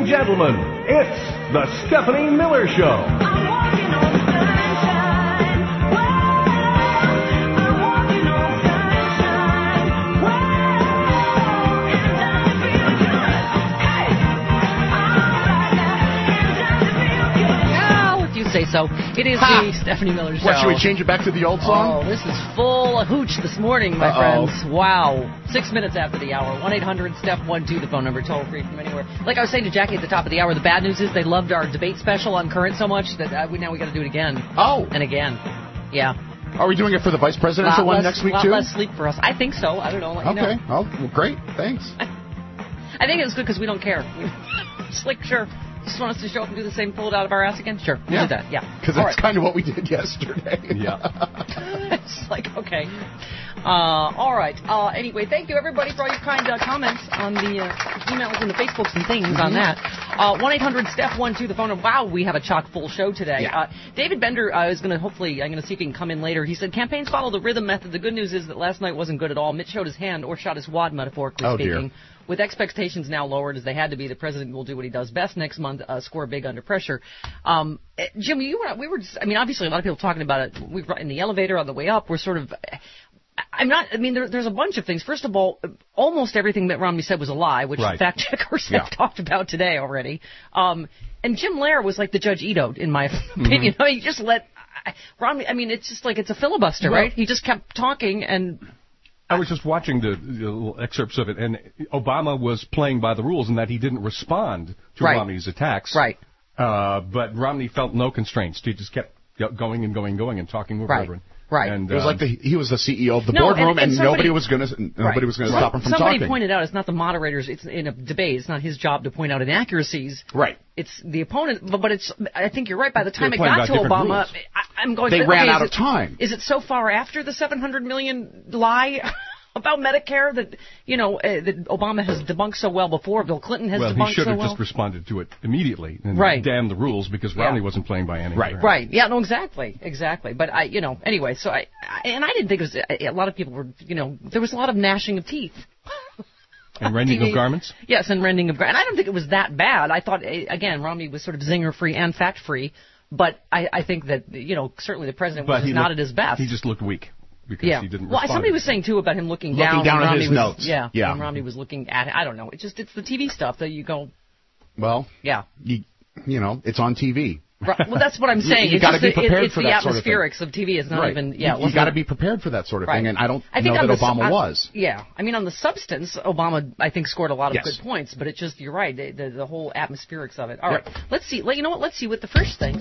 and gentlemen, it's the Stephanie Miller Show. I'm walking on sunshine. Whoa, I'm walking on sunshine. Whoa, and it doesn't feel good. Hey, alright now, and it doesn't feel good. Well, if you say so. It is the Stephanie Miller Show. What, should we change it back to the old song? Oh, this is full of hooch this morning, my friends. Wow. 6 minutes after the hour. 1-800-STEP-12, the phone number, toll free from anywhere. Like I was saying to Jackie at the top of the hour, the bad news is they loved our debate special on Current so much that now we got to do it again. Oh. And again. Yeah. Are we doing it for the vice presidential one next week, too? Less sleep for us. I think so. I don't know. Let you know. Oh, well, great. Thanks. I think it's good because we don't care. Just like, sure. Just want us to show up and do the same, pull it out of our ass again? Sure, we'll do that, yeah. Because that's kind of what we did yesterday. Yeah. It's like, okay. All right. Anyway, thank you, everybody, for all your kind comments on the emails and the Facebooks and things on that. 1-800-STEP-12, the phone number. Wow, we have a chock-full show today. Yeah. David Bender is going to, hopefully, I'm going to see if he can come in later. He said, campaigns follow the rhythm method. The good news is that last night wasn't good at all. Mitch showed his hand, or shot his wad, metaphorically speaking. Dear. With expectations now lowered, as they had to be, the president will do what he does best next month, score big under pressure. Jim, we were just, I mean, obviously a lot of people talking about it. We were in the elevator on the way up. We're sort of, there's a bunch of things. First of all, almost everything that Romney said was a lie, which fact checkers have talked about today already. And Jim Lehrer was like the Judge Ito, in my opinion. Mm-hmm. He just let Romney, it's just like it's a filibuster, right? He just kept talking and... I was just watching the little excerpts of it, and Obama was playing by the rules in that he didn't respond to Romney's attacks. Right. But Romney felt no constraints. He just kept going and talking over everyone. Right. And, it was like he was the CEO of the boardroom, and nobody was going to stop him from talking. Somebody pointed out it's not the moderators. It's in a debate. It's not his job to point out inaccuracies. Right. It's the opponent. But it's. I think you're right. By the time it got to Obama, I'm going. They ran out of time. Is it so far after the $700 million lie? About Medicare that, that Obama has debunked so well before, Bill Clinton has debunked so well? Well, he should have just responded to it immediately and damned the rules because Romney wasn't playing by any. Right. Yeah, no, exactly. But anyway, so I didn't think it was, a lot of people were, there was a lot of gnashing of teeth. And rending of garments? Yes, and rending of garments. And I don't think it was that bad. I thought, again, Romney was sort of zinger-free and fact-free, but I think that, certainly the president was not at his best. He just looked weak. Because he didn't respond. Well, somebody was saying, too, about him looking down at his notes. Yeah. When Romney was looking at it. I don't know. It's the TV stuff that you go... Well, it's on TV. Right. Well, that's what I'm saying. You got to be prepared for that sort of thing. It's the atmospherics of TV. It's not even... Yeah, you got to be prepared for that sort of thing, and I don't know that Obama was. Yeah. On the substance, Obama, I think, scored a lot of good points, but it's just, you're right, the whole atmospherics of it. All right. Let's see. You know what? Let's see what the first thing...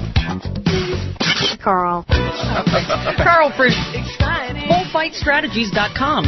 Carl. Carl for bullfightstrategies.com.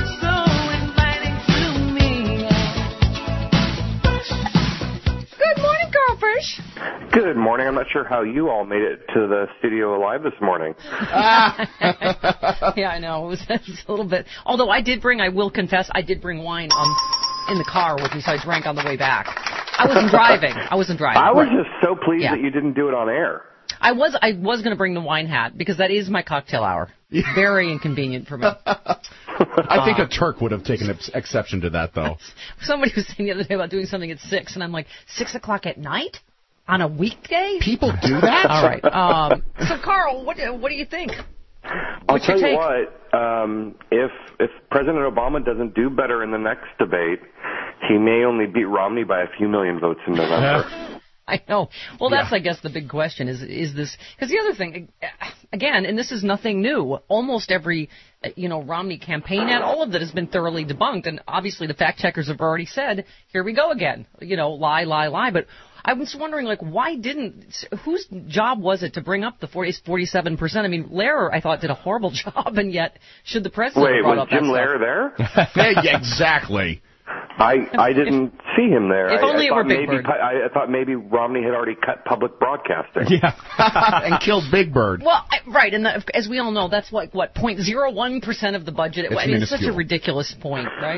Good morning, Carl Frisch. Good morning. I'm not sure how you all made it to the studio alive this morning. Yeah, I know. It was a little bit. Although I will confess, I did bring wine in the car with me, so I drank on the way back. I wasn't driving. I was just so pleased that you didn't do it on air. I was going to bring the wine hat because that is my cocktail hour. Very inconvenient for me. I think a Turk would have taken exception to that, though. Somebody was saying the other day about doing something at 6, and I'm like, 6 o'clock at night on a weekday? People do that? All right. So, Carl, what do you think? I'll tell you what. If President Obama doesn't do better in the next debate, he may only beat Romney by a few million votes in November. I know. Well, that's, I guess, the big question is this, because the other thing, again, and this is nothing new, almost every, Romney campaign ad, all of that has been thoroughly debunked, and obviously the fact checkers have already said, here we go again, lie, but I was wondering, why whose job was it to bring up the 47%? Lehrer, I thought, did a horrible job, and yet, should the president have brought up that stuff? Wait, was Jim Lehrer there? Yeah, exactly. I didn't see him there. If only it were Big Bird. I thought maybe Romney had already cut public broadcasting. Yeah, and killed Big Bird. Well, right, and as we all know, that's what 0.01% of the budget. It's such a ridiculous point, right?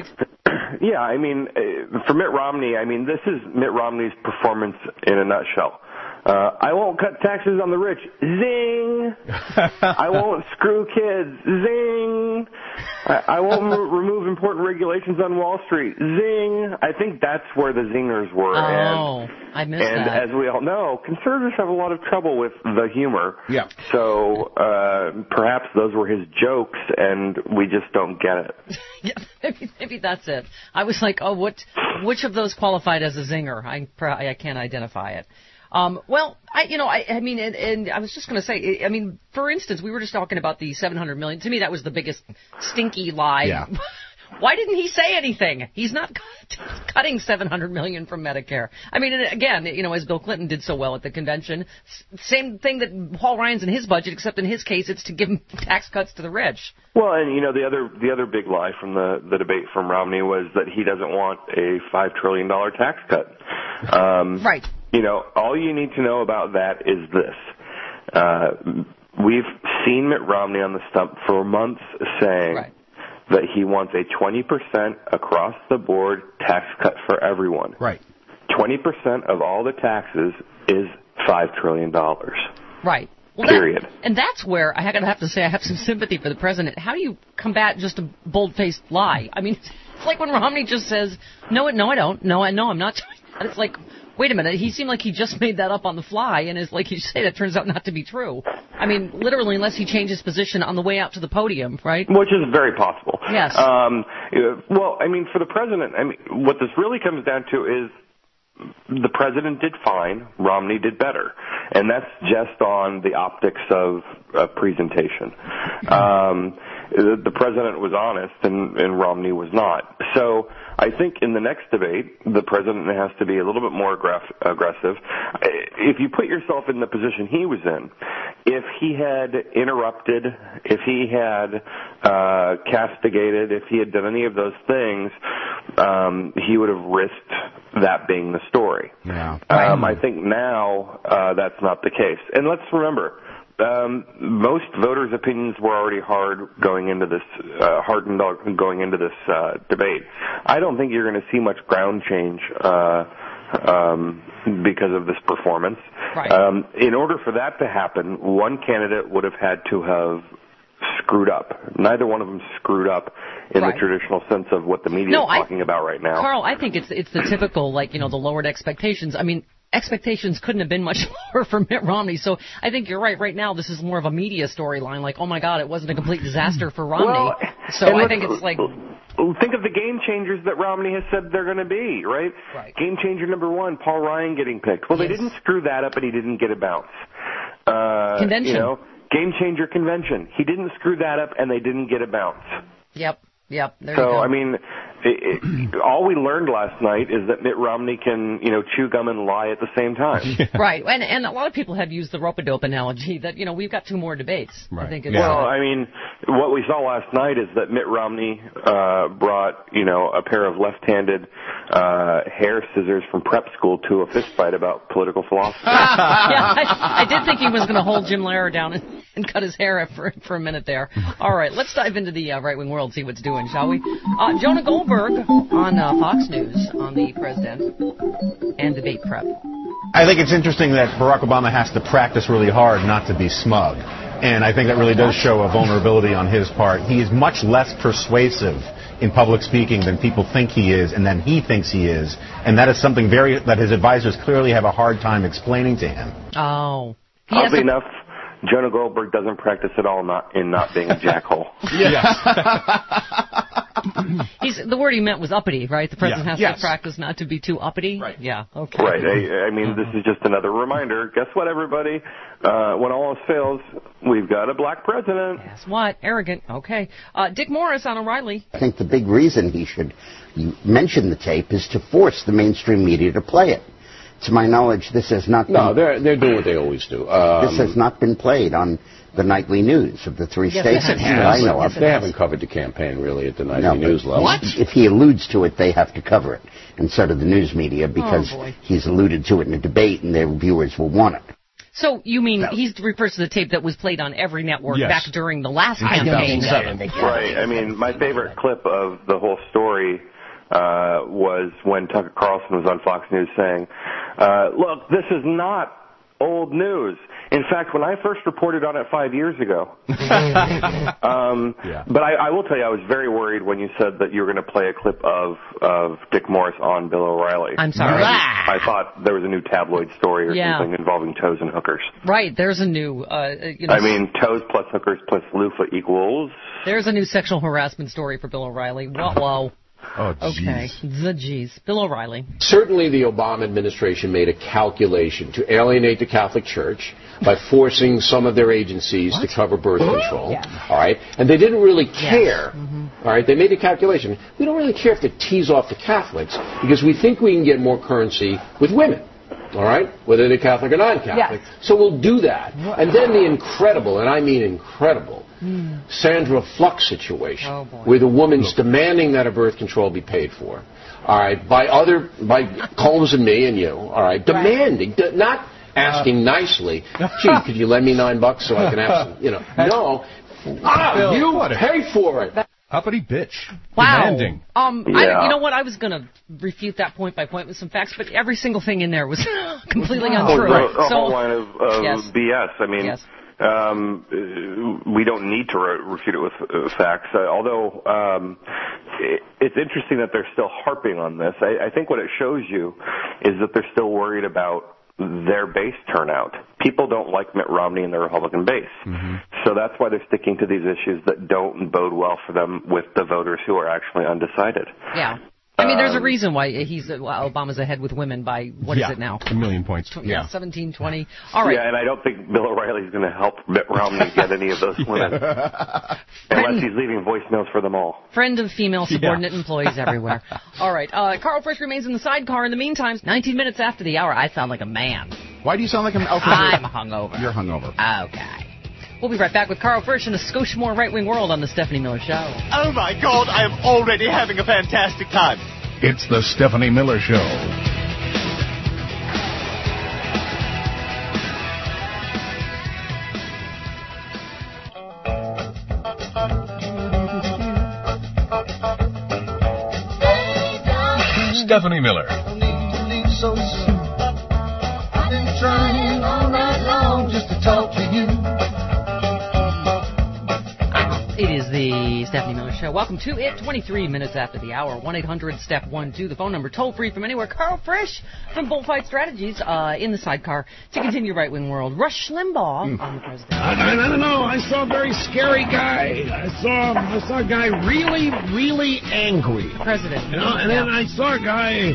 Yeah, for Mitt Romney, this is Mitt Romney's performance in a nutshell. I won't cut taxes on the rich. Zing. I won't screw kids. Zing. I won't remove important regulations on Wall Street. Zing. I think that's where the zingers were. I missed that. And as we all know, conservatives have a lot of trouble with the humor. Yeah. So perhaps those were his jokes, and we just don't get it. Yeah, maybe that's it. I was like, which of those qualified as a zinger? I can't identify it. Well, I mean, and I was just going to say, I mean, for instance, we were just talking about the $700 million. To me, that was the biggest stinky lie. Yeah. Why didn't he say anything? He's not cutting $700 million from Medicare. I mean, and again, as Bill Clinton did so well at the convention, same thing that Paul Ryan's in his budget, except in his case, it's to give him tax cuts to the rich. Well, and the other big lie from the debate from Romney was that he doesn't want a $5 trillion tax cut. Right. All you need to know about that is this. We've seen Mitt Romney on the stump for months saying that he wants a 20% across-the-board tax cut for everyone. Right. 20% of all the taxes is $5 trillion. Right. Well, period. And that's where I have to say I have some sympathy for the president. How do you combat just a bold-faced lie? I mean, it's like when Romney just says, no, I don't. No, I'm not. And it's like, wait a minute, he seemed like he just made that up on the fly, and is like you say, that turns out not to be true. I mean, literally, unless he changes position on the way out to the podium, right? Which is very possible. Yes. Well, I mean, for the president, what this really comes down to is the president did fine, Romney did better. And that's just on the optics of presentation. The president was honest and Romney was not. So I think in the next debate, the president has to be a little bit more aggressive. If you put yourself in the position he was in, if he had interrupted, if he had castigated, if he had done any of those things, he would have risked that being the story. Yeah. I think now that's not the case. And let's remember, most voters' opinions were already hardened going into this debate. I don't think you're going to see much ground change because of this performance. Right. In order for that to happen, one candidate would have had to have screwed up. Neither one of them screwed up in the traditional sense of what the media is talking about right now. Carl, I think it's the typical, the lowered expectations. I mean, expectations couldn't have been much lower for Mitt Romney. So I think you're right. Right now, this is more of a media storyline. Like, oh my God, it wasn't a complete disaster for Romney. Well, so I think it's like, think of the game changers that Romney has said they're going to be, right? Game changer number one, Paul Ryan getting picked. Well, they didn't screw that up, and he didn't get a bounce. Convention. Game changer convention. He didn't screw that up, and they didn't get a bounce. Yep. There you so, go. I mean, all we learned last night is that Mitt Romney can, chew gum and lie at the same time. Right. And a lot of people have used the rope-a-dope analogy that, we've got 2 more debates. Right. I think it's, Well, I mean, what we saw last night is that Mitt Romney brought, a pair of left-handed hair scissors from prep school to a fist fight about political philosophy. I did think he was going to hold Jim Lehrer down and cut his hair for a minute there. All right, let's dive into the right-wing world, see what's doing, shall we? Jonah Goldberg on Fox News on the president and debate prep. I think it's interesting that Barack Obama has to practice really hard not to be smug. And I think that really does show a vulnerability on his part. He is much less persuasive in public speaking than people think he is and than he thinks he is. And that is something that his advisors clearly have a hard time explaining to him. Oh. Oddly enough, Jonah Goldberg doesn't practice at all not being a jackhole. The word he meant was uppity, right? The president has to practice not to be too uppity. Right. Yeah. Okay. Right. I mean, this is just another reminder. Guess what, everybody? When all else fails, we've got a black president. Guess what? Arrogant. Okay. Dick Morris on O'Reilly. I think the big reason he should mention the tape is to force the mainstream media to play it. To my knowledge, this has not been... No, they're doing what they always do. This has not been played on the nightly news of the 3 states that I know of. They haven't covered the campaign, really, at the nightly news level. What? If he alludes to it, they have to cover it, and so do the news media, because he's alluded to it in a debate, and their viewers will want it. So you mean he refers to the tape that was played on every network back during the last campaign? Right. I mean, my favorite clip of the whole story was when Tucker Carlson was on Fox News saying, look, this is not old news. In fact, when I first reported on it 5 years ago, but I will tell you, I was very worried when you said that you were going to play a clip of Dick Morris on Bill O'Reilly. I'm sorry. I thought there was a new tabloid story or something involving toes and hookers. Right, there's a new... I mean, toes plus hookers plus loofah equals... There's a new sexual harassment story for Bill O'Reilly. Whoa. Oh, geez. Okay, the G's. Bill O'Reilly. Certainly the Obama administration made a calculation to alienate the Catholic Church by forcing some of their agencies to cover birth control. All right? And they didn't really care. All right? They made a calculation. We don't really care if they tease off the Catholics because we think we can get more currency with women. All right? Whether they're Catholic or non-Catholic. Yes. So we'll do that. And then the incredible, and I mean incredible, Sandra Fluck situation, where the woman's demanding that her birth control be paid for, all right, by Combs and me and you, all right, demanding, not asking nicely, gee, could you lend me $9 so I can have some, you know, no, you pay for it. Uppity bitch. Wow. Demanding. You know what? I was going to refute that point by point with some facts, but every single thing in there was completely untrue. A whole line of BS. I mean, we don't need to refute it with facts, although it's interesting that they're still harping on this. I think what it shows you is that they're still worried about their base turnout. People don't like Mitt Romney and the Republican base. So that's why they're sticking to these issues that don't bode well for them with the voters who are actually undecided. Yeah. I mean, there's a reason why Obama's ahead with women by, what is it now? 1 million points. 17, 20. All right. Yeah, and I don't think Bill O'Reilly's going to help Mitt Romney get any of those women. Unless he's leaving voicemails for them all. Friend of female subordinate employees everywhere. All right. Carl Frisch remains in the sidecar. In the meantime, 19 minutes after the hour, I sound like a man. Why do you sound like a man? I'm hungover. You're hungover. Okay. We'll be right back with Carl Frisch in a skosh more right-wing world on the Stephanie Miller Show. Oh, my God, I am already having a fantastic time. It's the Stephanie Miller Show. Stephanie Miller. I've been trying all night long just to talk to you. It is the Stephanie Miller Show. Welcome to it, 23 minutes after the hour. 1-800-STEP-1-2, the phone number, toll-free from anywhere. Carl Frisch from Bullfight Strategies in the sidecar to continue right-wing world. Rush Limbaugh on the president. I don't know. I saw a very scary guy. I saw a guy really, really angry. President. You know, and then I saw a guy...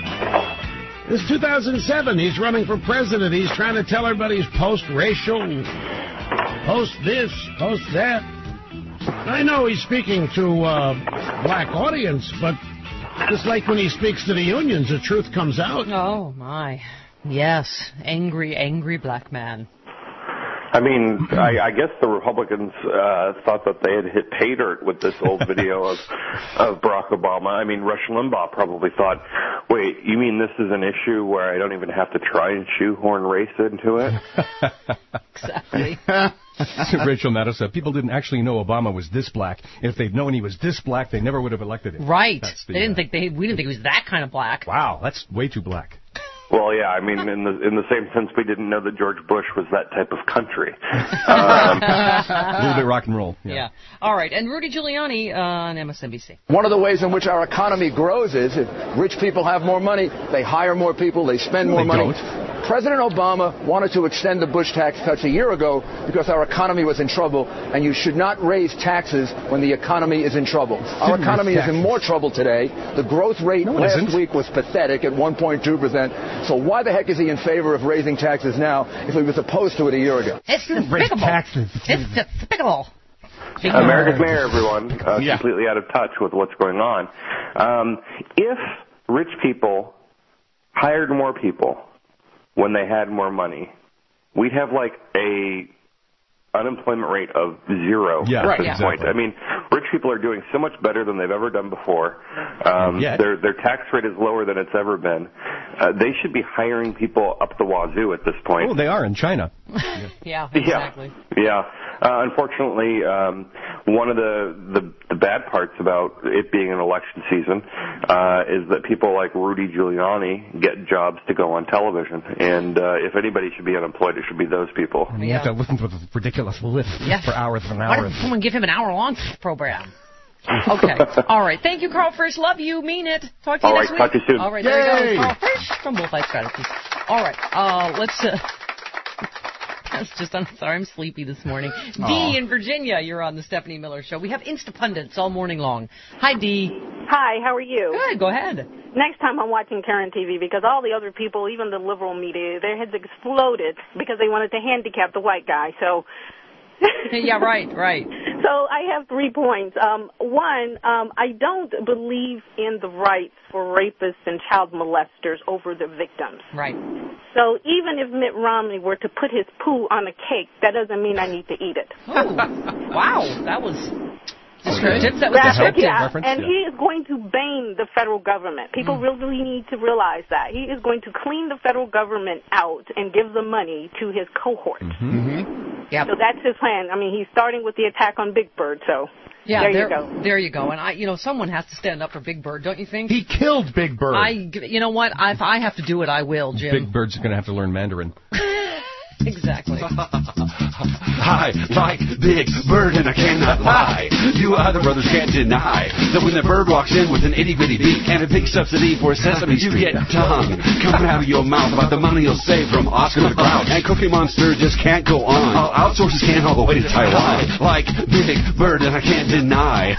It's 2007. He's running for president. He's trying to tell everybody he's post-racial, post this, post that. I know he's speaking to a black audience, but just like when he speaks to the unions, the truth comes out. Oh, my. Yes, angry black man. I mean, I guess the Republicans thought that they had hit pay dirt with this old video of Barack Obama. I mean, Rush Limbaugh probably thought, wait, you mean this is an issue where I don't even have to try and shoehorn race into it? Exactly. Rachel Maddow said people didn't actually know Obama was this black. If they'd known he was this black, they never would have elected him. Right. We didn't think he was that kind of black. Wow, that's way too black. Well, yeah, I mean, in the same sense, we didn't know that George Bush was that type of country. A little bit rock and roll. Yeah. All right, and Rudy Giuliani on MSNBC. One of the ways in which our economy grows is if rich people have more money, they hire more people, they spend more money. Don't. President Obama wanted to extend the Bush tax cuts a year ago because our economy was in trouble, and you should not raise taxes when the economy is in trouble. Our economy is in more trouble today. The growth rate last week was pathetic at 1.2%. So why the heck is he in favor of raising taxes now if he was opposed to it a year ago? It's despicable. It's despicable. America's mayor, everyone, completely out of touch with what's going on. If rich people hired more people when they had more money, we'd have like a unemployment rate of 0 at this point. I mean, rich people are doing so much better than they've ever done before. Their tax rate is lower than it's ever been. They should be hiring people up the wazoo at this point. Oh, they are in China. Yeah, exactly. Yeah. Unfortunately, one of the bad parts about it being an election season is that people like Rudy Giuliani get jobs to go on television. And if anybody should be unemployed, it should be those people. And you have to listen to a ridiculous list for hours and Why hours. didn't someone give him an hour-long program? Okay. All right. Thank you, Carl Frisch. Love you. Mean it. Talk to you All next right, week. talk to you soon. All right. There Yay! you go. Carl Frisch from Bullfight Strategies. All right. Let's... sorry, I'm sleepy this morning. Dee in Virginia, you're on the Stephanie Miller Show. We have Instapundits all morning long. Hi, Dee. Hi, how are you? Good, go ahead. Next time I'm watching Karen TV because all the other people, even the liberal media, their heads exploded because they wanted to handicap the white guy. So. Yeah, right. So I have 3 points. One, I don't believe in the rights for rapists and child molesters over the victims. Right. So even if Mitt Romney were to put his poo on a cake, that doesn't mean I need to eat it. Oh, wow. That was descriptive. That was descriptive. Yeah, and he is going to bane the federal government. People really need to realize that. He is going to clean the federal government out and give the money to his cohort. Yep. So that's his plan. I mean, he's starting with the attack on Big Bird, so yeah, there you go. There you go. And someone has to stand up for Big Bird, don't you think? He killed Big Bird. You know what? If I have to do it, I will, Jim. Big Bird's going to have to learn Mandarin. Exactly. I like Big Bird and I cannot lie. You other brothers can't deny that when the bird walks in with an itty-bitty beak and a big subsidy for Sesame Street, you get tongue coming out of your mouth about the money you'll save from Oscar the Grouch. And Cookie Monster just can't go on. I'll outsource his can all the way to Taiwan. Like Big Bird and I can't deny.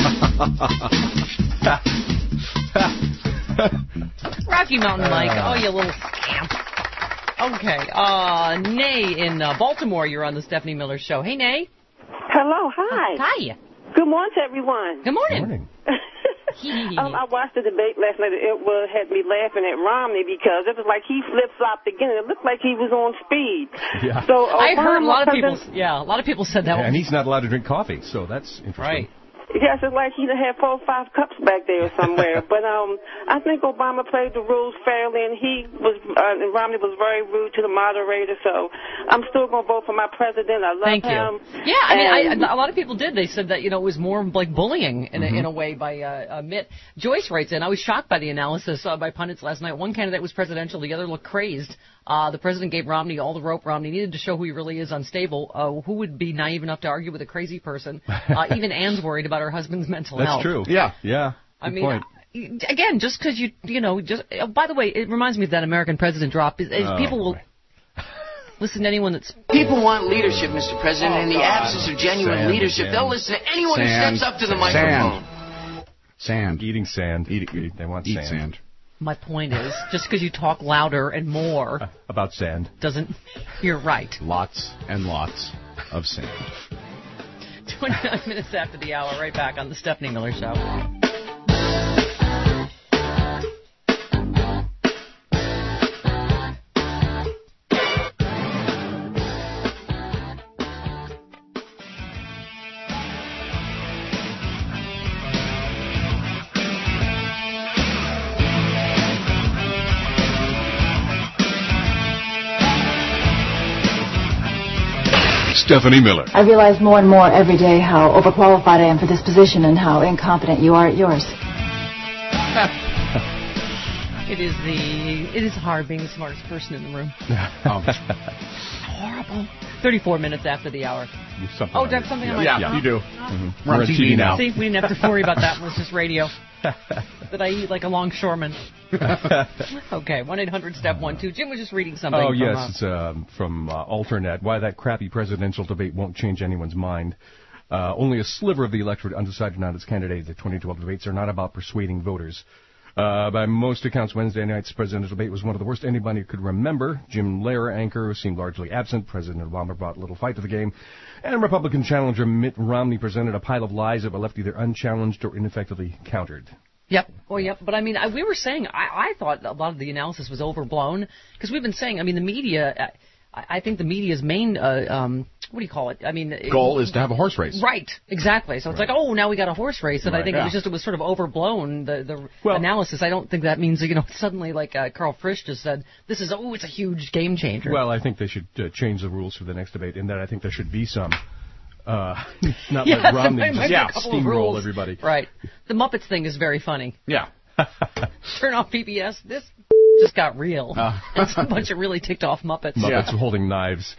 Rocky Mountain Mike. Oh, you little scamp. Okay. Nay in Baltimore, you're on the Stephanie Miller Show. Hey, Nay. Hello, hi. Hi. Good morning to everyone. Good morning. I watched the debate last night. It had me laughing at Romney because it was like he flip-flopped again. It looked like he was on speed. Yeah. So I heard a lot of people. Yeah, a lot of people said that. And he's not allowed to drink coffee, so that's interesting. Right. Yes, it's like he had 4 or 5 cups back there somewhere. But I think Obama played the rules fairly, and and Romney was very rude to the moderator. So I'm still going to vote for my president. I love Thank him. You. Yeah, I mean, a lot of people did. They said that it was more like bullying in a way by Mitt. Joyce writes in, I was shocked by the analysis by pundits last night. One candidate was presidential, the other looked crazed. The president gave Romney all the rope. Romney needed to show who he really is unstable. Who would be naive enough to argue with a crazy person? Even Ann's worried about her husband's mental health. That's true. Yeah. I mean, again, just because by the way, it reminds me of that American president drop. People will listen to anyone that's... People want leadership, Mr. President. In the absence of genuine leadership, they'll listen to anyone who steps up to the microphone. Sand. Eating sand. They want sand. My point is, just because you talk louder and more about sand doesn't... You're right. Lots and lots of sand. 29 minutes after the hour, right back on the Stephanie Miller Show. Stephanie Miller. I realize more and more every day how overqualified I am for this position and how incompetent you are at yours. It is hard being the smartest person in the room. Horrible. 34 minutes after the hour. Do I have something on my phone? Yeah, you do. Mm-hmm. We're on TV now. See, we didn't have to worry about that. It was just radio. That I eat like a longshoreman. Okay, 1-800-STEP-12. Jim was just reading something. Oh, yes, it's from Alternet. Why that crappy presidential debate won't change anyone's mind. Only a sliver of the electorate undecided on its candidate. The 2012 debates are not about persuading voters. By most accounts, Wednesday night's presidential debate was one of the worst anybody could remember. Jim Lehrer, anchor, seemed largely absent. President Obama brought little fight to the game. And Republican challenger Mitt Romney presented a pile of lies that were left either unchallenged or ineffectively countered. Yep. Oh, yep. But I mean, we were saying, I thought a lot of the analysis was overblown because we've been saying, I mean, the media, I think the media's main, what do you call it? I mean, goal is to have a horse race. Right. Exactly. So it's like, oh, now we got a horse race, and I think it was sort of overblown the analysis. I don't think that means suddenly like Carl Frisch just said, it's a huge game changer. Well, I think they should change the rules for the next debate in that I think there should be some Not let Romney there might be a couple of steamroll rules. everybody. Right. The Muppets thing is very funny. Yeah. Turn off PBS. This just got real. It's a bunch of really ticked off Muppets. Muppets holding knives.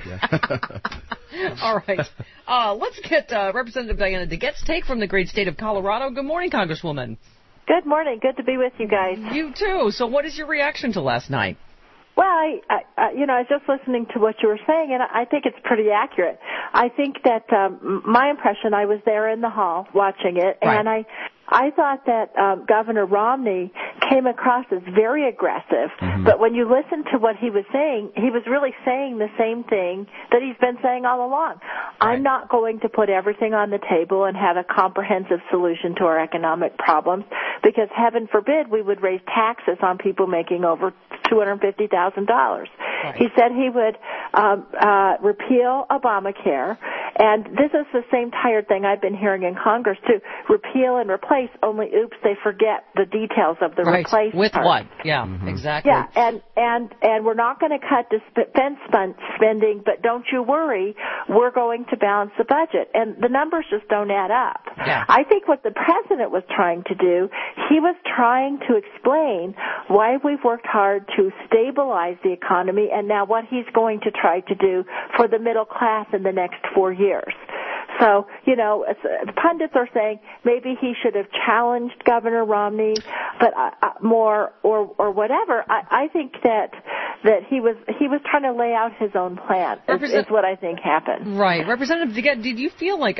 All right. Let's get Representative Diana DeGette's take from the great state of Colorado. Good morning, Congresswoman. Good morning. Good to be with you guys. You too. So what is your reaction to last night? Well, I was just listening to what you were saying, and I think it's pretty accurate. I think that my impression, I was there in the hall watching it, and I thought that Governor Romney came across as very aggressive, but when you listen to what he was saying, he was really saying the same thing that he's been saying all along. I'm not going to put everything on the table and have a comprehensive solution to our economic problems, because heaven forbid we would raise taxes on people making over $250,000. He said he would repeal Obamacare, and this is the same tired thing I've been hearing in Congress too. Repeal and replace, only oops, they forget the details of the replace with part. what? Yeah, exactly. Yeah, and we're not going to cut defense spending, but don't you worry, we're going to balance the budget. And the numbers just don't add up. Yeah. I think what the president was trying to do, he was trying to explain why we've worked hard to stabilize the economy and now what he's going to try to do for the middle class in the next 4 years. So, the pundits are saying maybe he should have challenged Governor Romney, but more or whatever. I think that he was trying to lay out his own plan. Is what I think happened. Right, Representative DeGette, did you feel like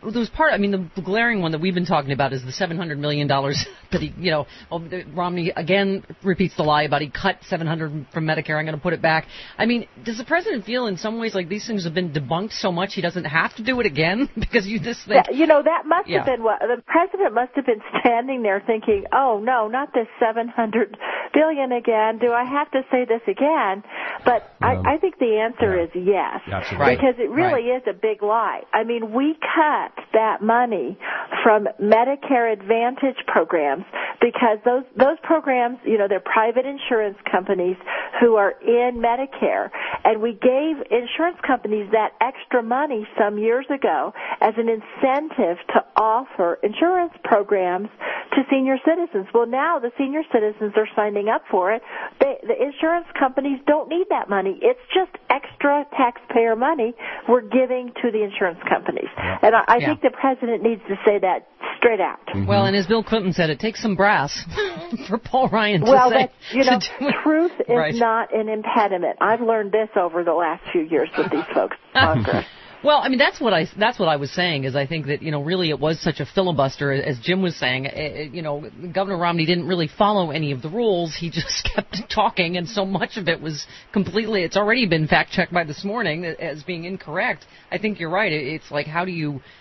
the glaring one that we've been talking about is the $700 million that he, Romney again repeats the lie about he cut $700 from Medicare. I'm going to put it back. I mean, does the president feel in some ways like these things have been debunked so much he doesn't have to do it again? Because you just think... that must have been what... The president must have been standing there thinking, oh, no, not this $700 billion again. Do I have to say this again? But I think the answer is yes. Absolutely. Because it really is a big lie. I mean, we cut that money from Medicare Advantage programs because those programs, they're private insurance companies who are in Medicare. And we gave insurance companies that extra money some years ago as an incentive to offer insurance programs to senior citizens. Well, now the senior citizens are signing up for it. The insurance companies don't need that money. It's just extra taxpayer money we're giving to the insurance companies. Yeah. And I think the president needs to say that straight out. Well, and as Bill Clinton said, it takes some brass for Paul Ryan to say. Truth is not an impediment. I've learned this over the last few years with these folks in Congress. Well, I mean, that's what I was saying is I think that, really it was such a filibuster, as Jim was saying. Governor Romney didn't really follow any of the rules. He just kept talking, and so much of it was it's already been fact-checked by This Morning as being incorrect. I think you're right. It's like, how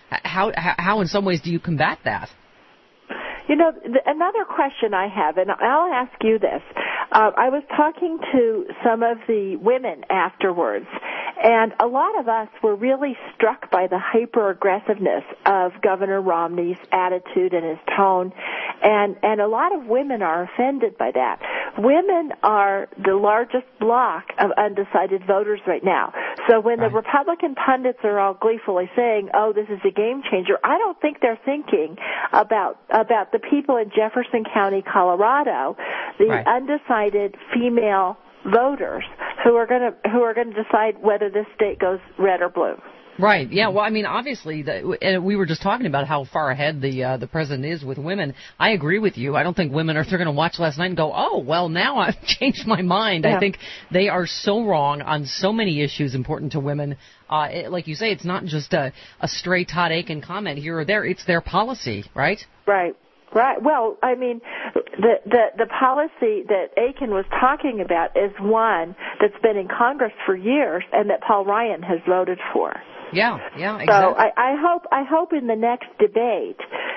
in some ways do you combat that? Another question I have, and I'll ask you this. I was talking to some of the women afterwards, and a lot of us were really struck by the hyper-aggressiveness of Governor Romney's attitude and his tone, and a lot of women are offended by that. Women are the largest block of undecided voters right now. So when the Republican pundits are all gleefully saying, oh, this is a game changer, I don't think they're thinking about the people in Jefferson County, Colorado, the undecided female voters who are going to decide whether this state goes red or blue. Right. Yeah. Well, I mean, obviously, we were just talking about how far ahead the president is with women. I agree with you. I don't think women are going to watch last night and go, oh, well, now I've changed my mind. Yeah. I think they are so wrong on so many issues important to women. Like you say, it's not just a stray Todd Akin comment here or there. It's their policy, right? Right. Right. Well, I mean, the policy that Akin was talking about is one that's been in Congress for years and that Paul Ryan has voted for. Yeah, exactly. So I hope in the next debate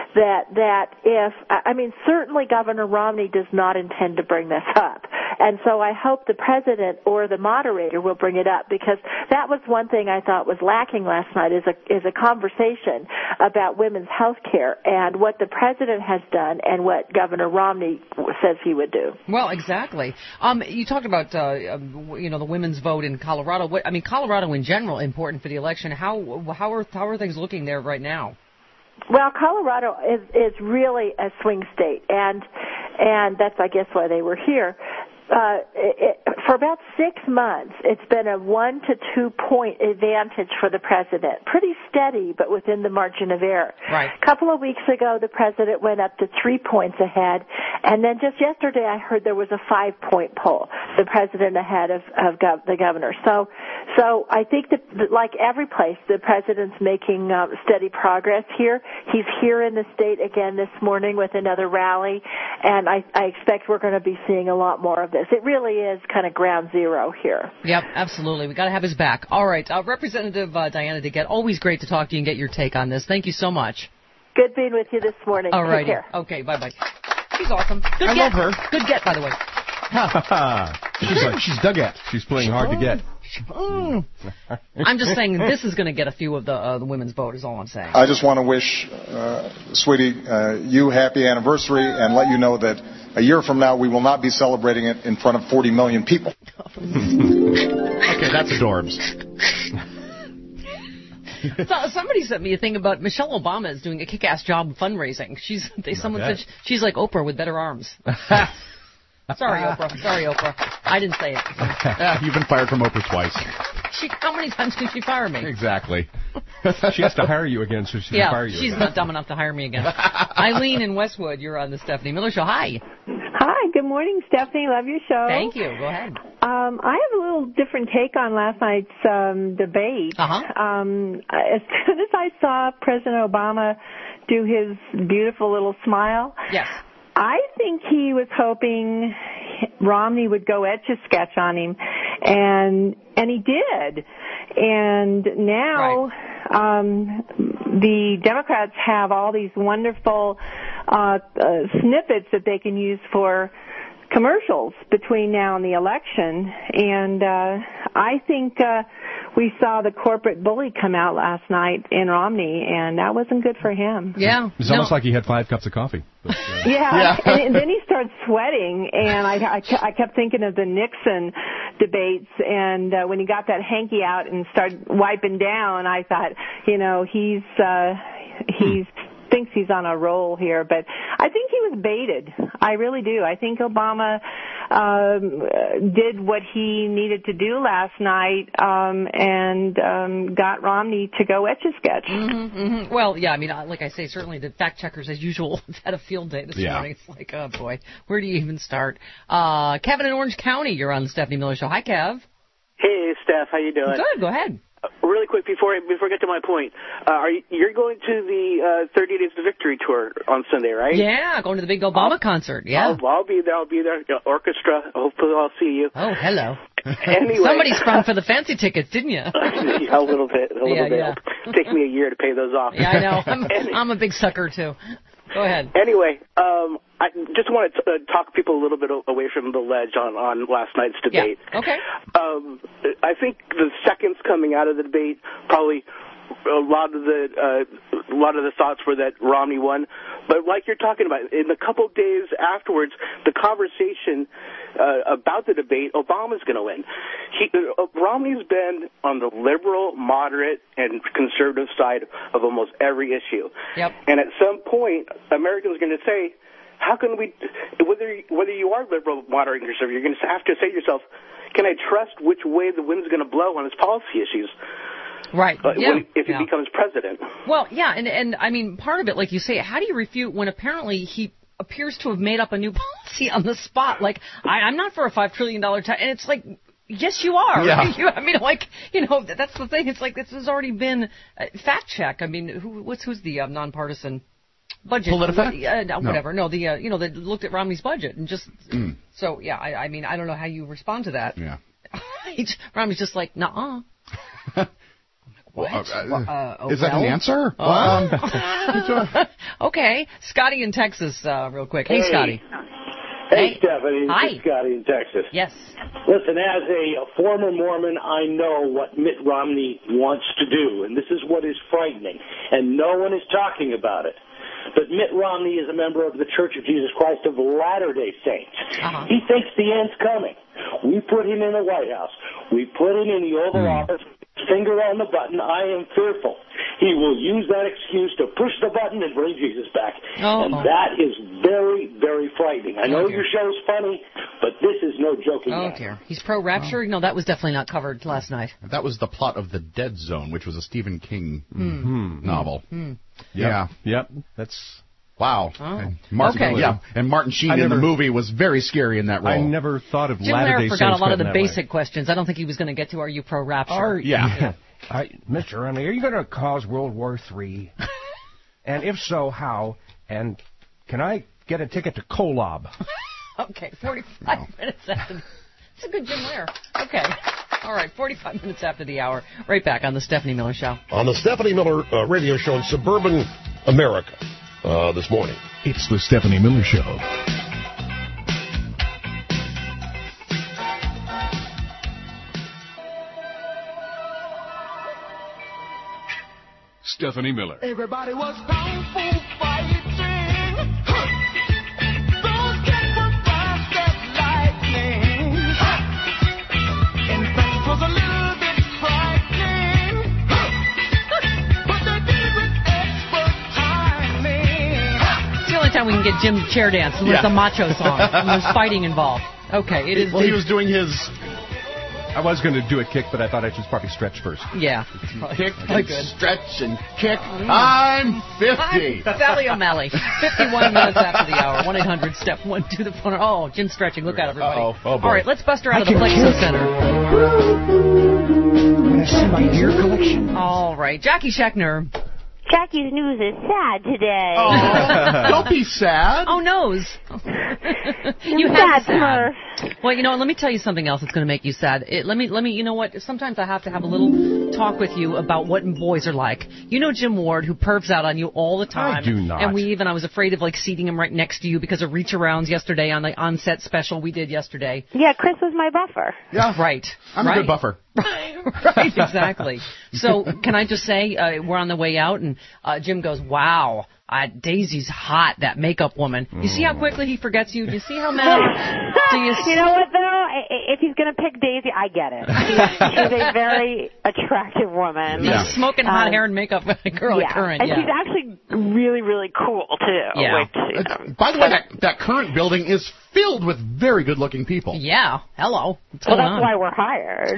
that if, I mean, certainly Governor Romney does not intend to bring this up. And so I hope the president or the moderator will bring it up, because that was one thing I thought was lacking last night is a conversation about women's health care and what the president has done and what Governor Romney says he would do. Well, exactly. You talked about, the women's vote in Colorado. Colorado in general important for the election. How are things looking there right now? Well, Colorado is really a swing state, and that's, I guess, why they were here. For about 6 months, it's been a 1 to 2 point advantage for the president. Pretty steady, but within the margin of error. Right. A couple of weeks ago, the president went up to 3 points ahead, and then just yesterday, I heard there was a 5-point poll. The president ahead of the governor. So I think that, like every place, the president's making steady progress here. He's here in the state again this morning with another rally, and I expect we're going to be seeing a lot more of this. It really is kind of ground zero here. Yep, absolutely. We got to have his back. All right, Representative Diana DeGette, always great to talk to you and get your take on this. Thank you so much. Good being with you this morning. All right. Take care. Okay, bye-bye. She's awesome. Good I get. love her. Good get, by the way. She's Dougette. She's playing hard to get. I'm just saying this is going to get a few of the women's vote is all I'm saying. I just want to wish, sweetie, you happy anniversary and let you know that a year from now we will not be celebrating it in front of 40 million people. Okay, that's adorbs. So, somebody sent me a thing about Michelle Obama is doing a kick-ass job fundraising. Someone said she's like Oprah with better arms. Sorry, Oprah. I didn't say it. You've been fired from Oprah twice. How many times can she fire me? Exactly. She has to hire you again, so she can fire you she's again. not dumb enough to hire me again. Eileen in Westwood, you're on the Stephanie Miller Show. Hi. Hi, good morning, Stephanie. Love your show. Thank you. Go ahead. I have a little different take on last night's debate. As soon as I saw President Obama do his beautiful little smile, yes, I think he was hoping Romney would go Etch-a-Sketch on him, and he did. And now the Democrats have all these wonderful snippets that they can use for commercials between now and the election, and I think we saw the corporate bully come out last night in Romney, and that wasn't good for him. Yeah. It's almost like he had 5 cups of coffee. But, And then he started sweating, and I kept thinking of the Nixon debates, and when he got that hanky out and started wiping down, I thought, he's thinks he's on a roll here, but I think he was baited. I really do. I think Obama did what he needed to do last night and got Romney to go Etch-a-Sketch. Well, yeah, I mean, like I say, certainly the fact checkers, as usual, have had a field day this morning. It's like, oh, boy, where do you even start? Kevin in Orange County, you're on the Stephanie Miller Show. Hi, Kev. Hey, Steph, how you doing? Good, go ahead. Really quick before I get to my point, you're going to the 30 Days to Victory tour on Sunday, right? Yeah, going to the big Obama concert. Yeah, I'll be there. Orchestra. Hopefully, I'll see you. Oh, hello. Anyway, somebody sprung for the fancy tickets, didn't you? A little bit. Yeah. It'll take me a year to pay those off. Yeah, I know. I'm a big sucker too. Go ahead. Anyway, I just want to talk people a little bit away from the ledge on last night's debate. Yeah. Okay. I think the seconds coming out of the debate, probably a lot of the thoughts were that Romney won. But like you're talking about, in a couple of days afterwards, the conversation about the debate, Obama's going to win. Romney's been on the liberal, moderate, and conservative side of almost every issue. Yep. And at some point, Americans are going to say, how can we, whether you are liberal, moderate, and conservative, you're going to have to say to yourself, can I trust which way the wind's going to blow on his policy issues? Right. If he becomes president. Well, yeah, and I mean, part of it, like you say, how do you refute when apparently he appears to have made up a new policy on the spot? Like, I'm not for a $5 trillion tax, and it's like, yes, you are. Yeah. I mean, like, that's the thing. It's like this has already been fact check. I mean, who's the nonpartisan budget? PolitiFact? Whatever. No, they looked at Romney's budget and just so yeah. I mean, I don't know how you respond to that. Yeah. Romney's just like, nuh-uh. Is that an answer? Okay. Scotty in Texas, real quick. Hey, Scotty. Hey, Stephanie. Hi. This is Scotty in Texas. Yes. Listen, as a former Mormon, I know what Mitt Romney wants to do, and this is what is frightening, and no one is talking about it. But Mitt Romney is a member of the Church of Jesus Christ of Latter-day Saints. He thinks the end's coming. We put him in the White House. We put him in the Oval Office. Finger on the button. I am fearful he will use that excuse to push the button and bring Jesus back. And that is very, very frightening. I know your show's funny, but this is no joking matter. Dear. He's pro-rapture? No, that was definitely not covered last night. That was the plot of The Dead Zone, which was a Stephen King novel. Yep. That's... Wow. And Martin Sheen in the movie was very scary in that role. I never thought of Jim Latter-day Lehrer Saints forgot a lot of the that way. basic questions. I don't think he was going to get to, are you pro-rapture? Mr. Romney, are you going to cause World War III? And if so, how? And can I get a ticket to Kolob? Okay, 45 minutes after... That's a good Jim Lehrer. Okay. All right, 45 minutes after the hour. Right back on the Stephanie Miller Show. On the Stephanie Miller radio show in suburban America this morning. It's the Stephanie Miller Show. Stephanie Miller. Everybody was kung fu fighting. Those kids were fast as lightning. In fact, it was a little bit frightening. But they did it with expert timing. It's the only time we can get Jim to chair dance when it's a macho song and there's fighting involved. Okay, it is. Well, he was doing his... I was going to do a kick, but I thought I should probably stretch first. Yeah. Kick and stretch and kick. I'm 50. Sally O'Malley. 51 minutes after the hour. 1-800-STEP-1 to the phone. Oh, Jim stretching. Look out, everybody. Oh, boy. All right, let's bust her out of the Plexus Center. Want to see my deer collection? All right, Jackie Scheckner. Jackie's news is sad today. Oh, don't be sad. Oh, nose. You sad, have sad. Well, you know, let me tell you something else that's going to make you sad. Let me. You know what? Sometimes I have to have a little talk with you about what boys are like. You know Jim Ward, who pervs out on you all the time. I do not. And I was afraid of seating him right next to you because of reach-arounds yesterday on the on-set special we did yesterday. Yeah, Chris was my buffer. Yeah, right. I'm a good buffer. Right, exactly. So can I just say we're on the way out, and Jim goes, "Wow, Daisy's hot, that makeup woman." You see how quickly he forgets you? Do you see how mad? You know what, though? If he's going to pick Daisy, I get it. She's a very attractive woman. Yeah. Smoking hot hair and makeup girl at Current. And she's actually really, really cool, too. Yeah. By the way, that Current building is filled with very good-looking people. Yeah. Hello. What's well, going that's on? why we're hired.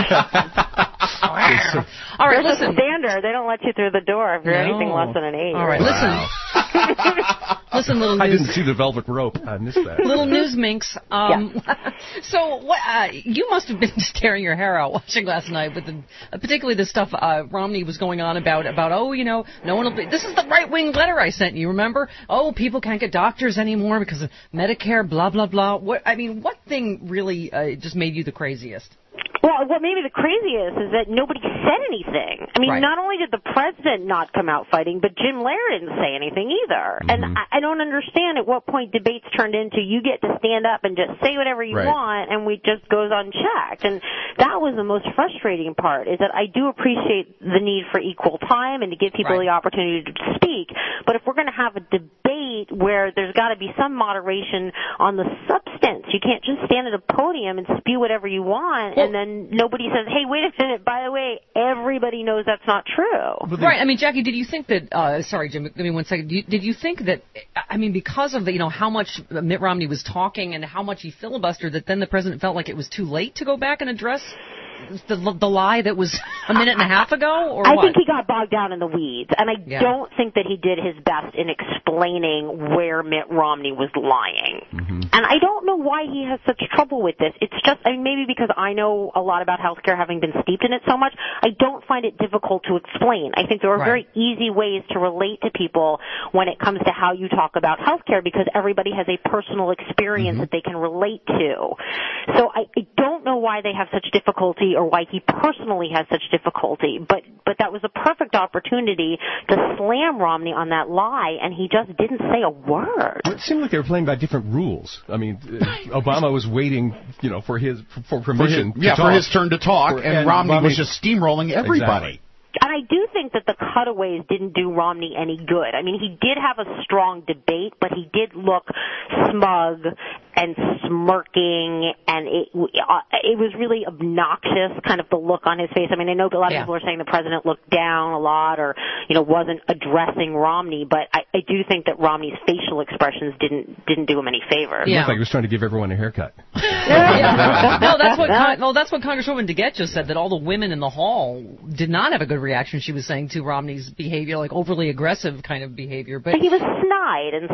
All right, There's listen. a standard. They don't let you through the door if you're anything less than an 8. All right, listen. Listen, little news. I didn't see the velvet rope. I missed that. Little news minx. So what? You must have been just tearing your hair out watching last night with particularly the stuff Romney was going on about no one will be. This is the right-wing letter I sent you. Remember? Oh, people can't get doctors anymore because of Medicare. Blah blah blah. What thing really just made you the craziest? Well, what made me the craziest is that nobody said anything. I mean, not only did the president not come out fighting, but Jim Lehrer didn't say anything either. Mm-hmm. And I don't understand at what point debates turned into you get to stand up and just say whatever you want, and we just goes unchecked. And that was the most frustrating part, is that I do appreciate the need for equal time and to give people the opportunity to speak. But if we're going to have a debate where there's got to be some moderation on the substance, you can't just stand at a podium and spew whatever you want, and then nobody says, hey, wait a minute, by the way, everybody knows that's not true. Right. I mean, Jackie, did you think that, sorry, Jim, give me 1 second. Did you think that, I mean, because of how much Mitt Romney was talking and how much he filibustered, that then the president felt like it was too late to go back and address the lie that was a minute and a half ago, or I what? think he got bogged down in the weeds, and I don't think that he did his best in explaining where Mitt Romney was lying. Mm-hmm. And I don't know why he has such trouble with this. It's just, I mean, maybe because I know a lot about healthcare, having been steeped in it so much, I don't find it difficult to explain. I think there are very easy ways to relate to people when it comes to how you talk about healthcare, because everybody has a personal experience that they can relate to. So I don't know why they have such difficulty see or why he personally has such difficulty. But that was a perfect opportunity to slam Romney on that lie, and he just didn't say a word. Well, it seemed like they were playing by different rules. I mean, Obama was waiting, for permission to talk. For his turn to talk, and Romney was just steamrolling everybody. Exactly. And I do think that the cutaways didn't do Romney any good. I mean, he did have a strong debate, but he did look smug and smirking, and it was really obnoxious, kind of the look on his face. I mean, I know a lot of people are saying the president looked down a lot or, wasn't addressing Romney, but I do think that Romney's facial expressions didn't do him any favor. It looked like he was trying to give everyone a haircut. No, that's what Congresswoman DeGette just said, that all the women in the hall did not have a good reaction, she was saying, to Romney's behavior, like overly aggressive kind of behavior. But he was snide and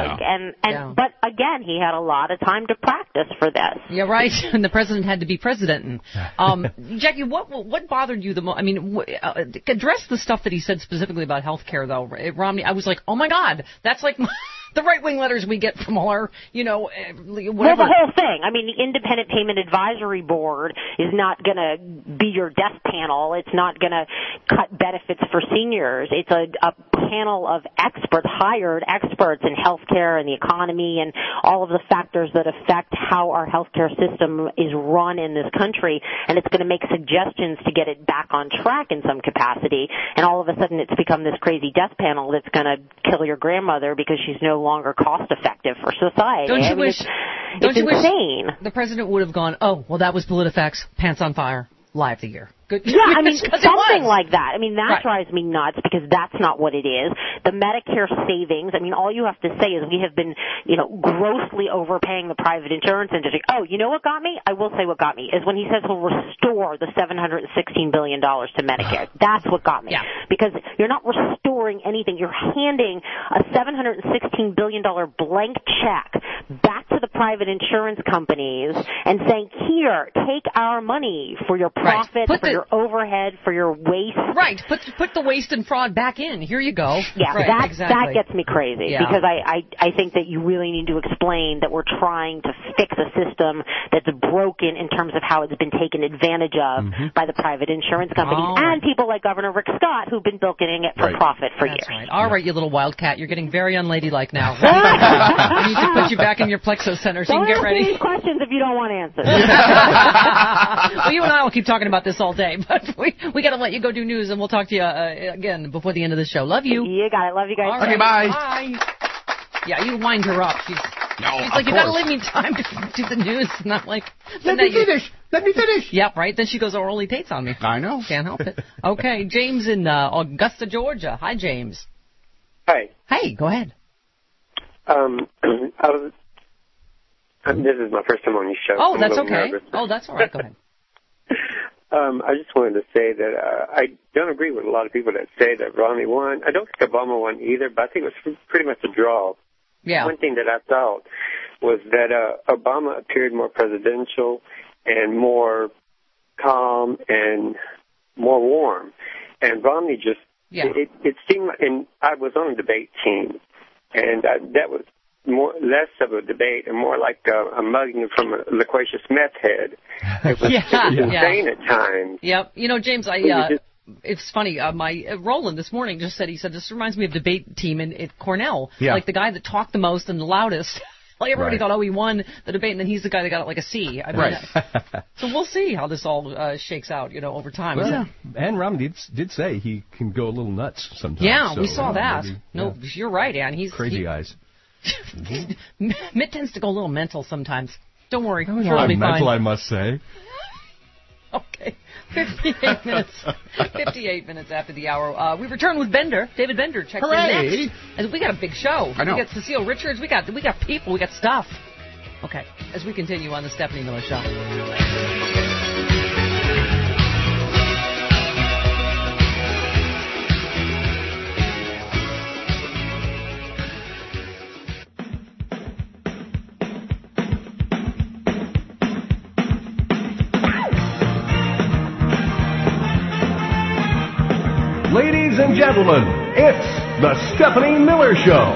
smug, but again, he had a lot of time to practice for this. Yeah, right. And the president had to be president. Jackie, what bothered you the most? I mean, address the stuff that he said specifically about health care, though. Romney, I was like, oh my God, that's like the right-wing letters we get from all our, whatever. Well, the whole thing. I mean, the Independent Payment Advisory Board is not going to be your death panel. It's not going to cut benefits for seniors. It's a panel of experts, hired experts in healthcare and the economy and all of the factors that affect how our healthcare system is run in this country. And it's going to make suggestions to get it back on track in some capacity. And all of a sudden it's become this crazy death panel that's going to kill your grandmother because she's no longer cost effective for society. Don't you wish insane. The president would have gone, oh, well, that was PolitiFacts, Pants on Fire, Lie of the Year. Good. Yeah, I mean, something like that. I mean, that drives me nuts because that's not what it is. The Medicare savings, I mean, all you have to say is we have been, grossly overpaying the private insurance industry. Oh, you know what got me? I will say what got me is when he says he'll restore the $716 billion to Medicare. That's what got me. Yeah. Because you're not restoring anything. You're handing a $716 billion blank check back to the private insurance companies and saying, here, take our money for your profit, for your overhead, for your waste. Right. Put the waste and fraud back in. Here you go. Yeah, right, that gets me crazy because I think that you really need to explain that we're trying to fix a system that's broken in terms of how it's been taken advantage of by the private insurance companies and people like Governor Rick Scott who've been bilking it for profit for years. Right. All right, you little wildcat. You're getting very unladylike now. I need to put you back in your Plexo Center so you can get ready. Don't ask me questions if you don't want answers. Well, you and I will keep talking about this all day, but we got to let you go do news, and we'll talk to you again before the end of the show. Love you. You got it. Love you guys. All okay, right. bye. Yeah, you wind her up. She's like, you got to leave me time to do the news. Not like, let me finish. Yep, right. Then she goes orally Tate's on me. I know. Can't help it. Okay, James in Augusta, Georgia. Hi, James. Hi. Hey, go ahead. This is my first time on your show. Oh, that's okay. Oh, that's all right. Go ahead. I just wanted to say that I don't agree with a lot of people that say that Romney won. I don't think Obama won either, but I think it was pretty much a draw. Yeah. One thing that I thought was that Obama appeared more presidential and more calm and more warm. And Romney just, it seemed like, and I was on a debate team, and that was less of a debate and more like a mugging from a loquacious meth head. It was insane at times. Yep. James, it's funny. Roland this morning just said, this reminds me of debate team at Cornell. Yeah. Like the guy that talked the most and the loudest. Like everybody thought, he won the debate, and then he's the guy that got like a C. I mean, so we'll see how this all shakes out, over time. Well, and Romney did say he can go a little nuts sometimes. Yeah, we saw that. Maybe, you're right, Ann. He's crazy eyes. Mitt tends to go a little mental sometimes. Don't worry. I'm mental, I must say. Okay. 58 minutes after the hour. We return with Bender. David Bender checks in next. And we got a big show. I know. We got Cecile Richards. We got people. We got stuff. Okay. As we continue on the Stephanie Miller Show. Ladies and gentlemen, it's the Stephanie Miller Show.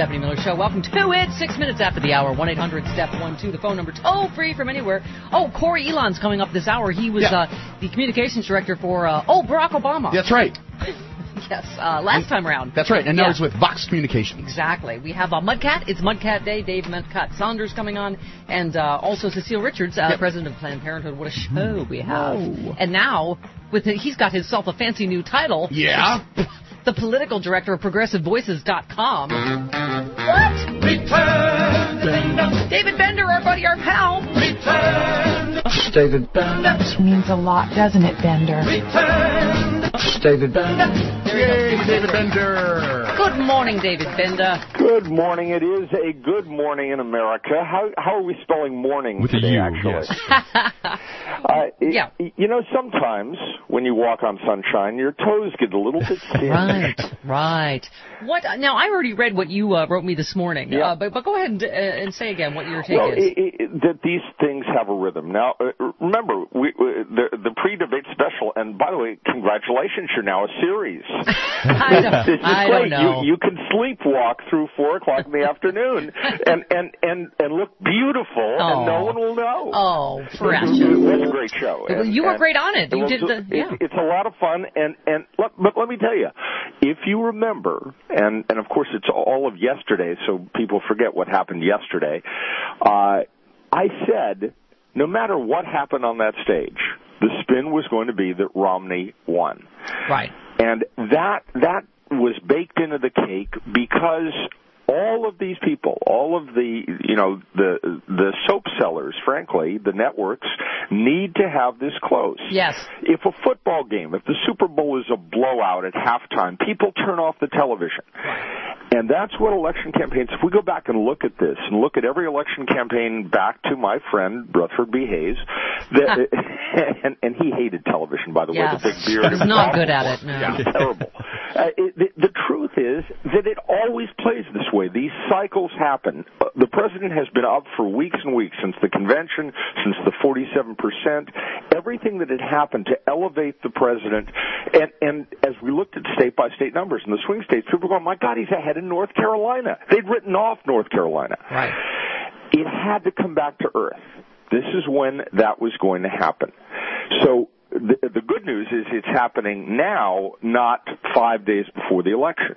Stephanie Miller Show. Welcome to it. 6 minutes after the hour. 1-800-STEP-12. The phone number toll free from anywhere. Oh, Corey Elon's coming up this hour. He was the communications director for Barack Obama. That's right. Yes, last time around. That's right, and now he's with Vox Communications. Exactly. We have Mudcat. It's Mudcat Day. Dave Mudcat Saunders coming on, and also Cecile Richards, president of Planned Parenthood. What a show we have! Whoa. And now, he's got himself a fancy new title. Yeah. The political director of ProgressiveVoices.com. What? Return, Bender. David Bender, our buddy, our pal. Return. David Bender. This means a lot, doesn't it, Bender? Return. David Bender. Yay, David Bender. Good morning, David Bender. Good morning. It is a good morning in America. How are we spelling morning with today, a U, actually? Yes. You know, sometimes when you walk on sunshine, your toes get a little bit singed. Right. What? Now, I already read what you wrote me this morning, but go ahead and say again what your take is. That these things have a rhythm. Now, remember, the pre-debate special, and by the way, congratulations, you're now a series. I don't know. You can sleepwalk through 4 o'clock in the afternoon and look beautiful, and no one will know. Oh, precious. It was a great show. You were great on it. It's a lot of fun, but let me tell you, if you remember, and of course it's all of yesterday, so people forget what happened yesterday, I said, no matter what happened on that stage, the spin was going to be that Romney won. Right. And that was baked into the cake because all of these people, all of the soap sellers, frankly, the networks, need to have this close. Yes. If a football game, if the Super Bowl is a blowout at halftime, people turn off the television. Right. And that's what election campaigns, if we go back and look at this, and look at every election campaign back to my friend Rutherford B. Hayes, and he hated television, by the way, the big beard. He's not good at it, no. Yeah, terrible. The truth is that it always plays this way. These cycles happen. The president has been up for weeks and weeks, since the convention, since the 47%, everything that had happened to elevate the president. And as we looked at state-by-state numbers in the swing states, people were going, my God, he's ahead in North Carolina. They'd written off North Carolina. Right. It had to come back to earth. This is when that was going to happen. So the good news is it's happening now, not 5 days before the election.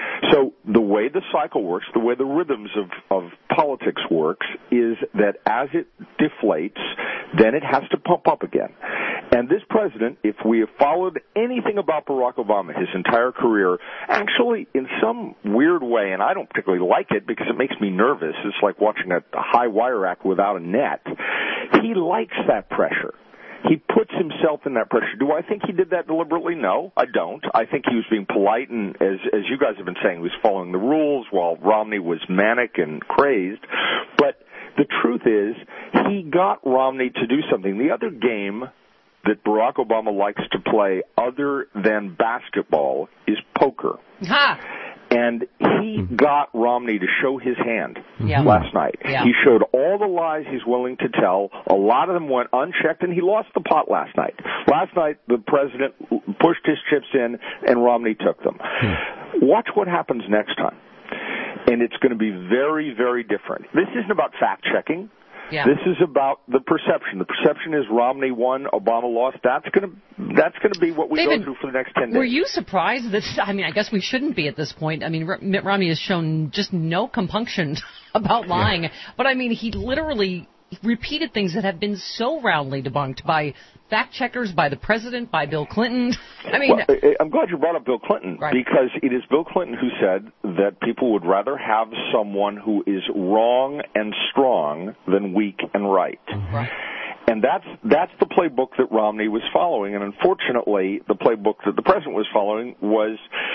So the way the cycle works, the way the rhythms of politics works, is that as it deflates, then it has to pump up again. And this president, if we have followed anything about Barack Obama his entire career, actually in some weird way, and I don't particularly like it because it makes me nervous, it's like watching a high wire act without a net, he likes that pressure. He puts himself in that pressure. Do I think he did that deliberately? No, I don't. I think he was being polite, and as you guys have been saying, he was following the rules while Romney was manic and crazed. But the truth is, he got Romney to do something. The other game that Barack Obama likes to play other than basketball is poker. Ha! And he got Romney to show his hand last night. Yeah. He showed all the lies he's willing to tell. A lot of them went unchecked, and he lost the pot last night. Last night, the president pushed his chips in, and Romney took them. Watch what happens next time. And it's going to be very, very different. This isn't about fact-checking. Yeah. This is about the perception. The perception is Romney won, Obama lost. That's going to be what we David, go through for the next 10 days. Were you surprised that, I guess we shouldn't be at this point. I mean, Mitt Romney has shown just no compunction about lying. Yeah. But, I mean, he literally repeated things that have been so roundly debunked by fact-checkers, by the president, by Bill Clinton. I mean, well, I'm glad you brought up Bill Clinton, because it is Bill Clinton who said that people would rather have someone who is wrong and strong than weak and right. Right. And that's the playbook that Romney was following, and unfortunately, the playbook that the president was following was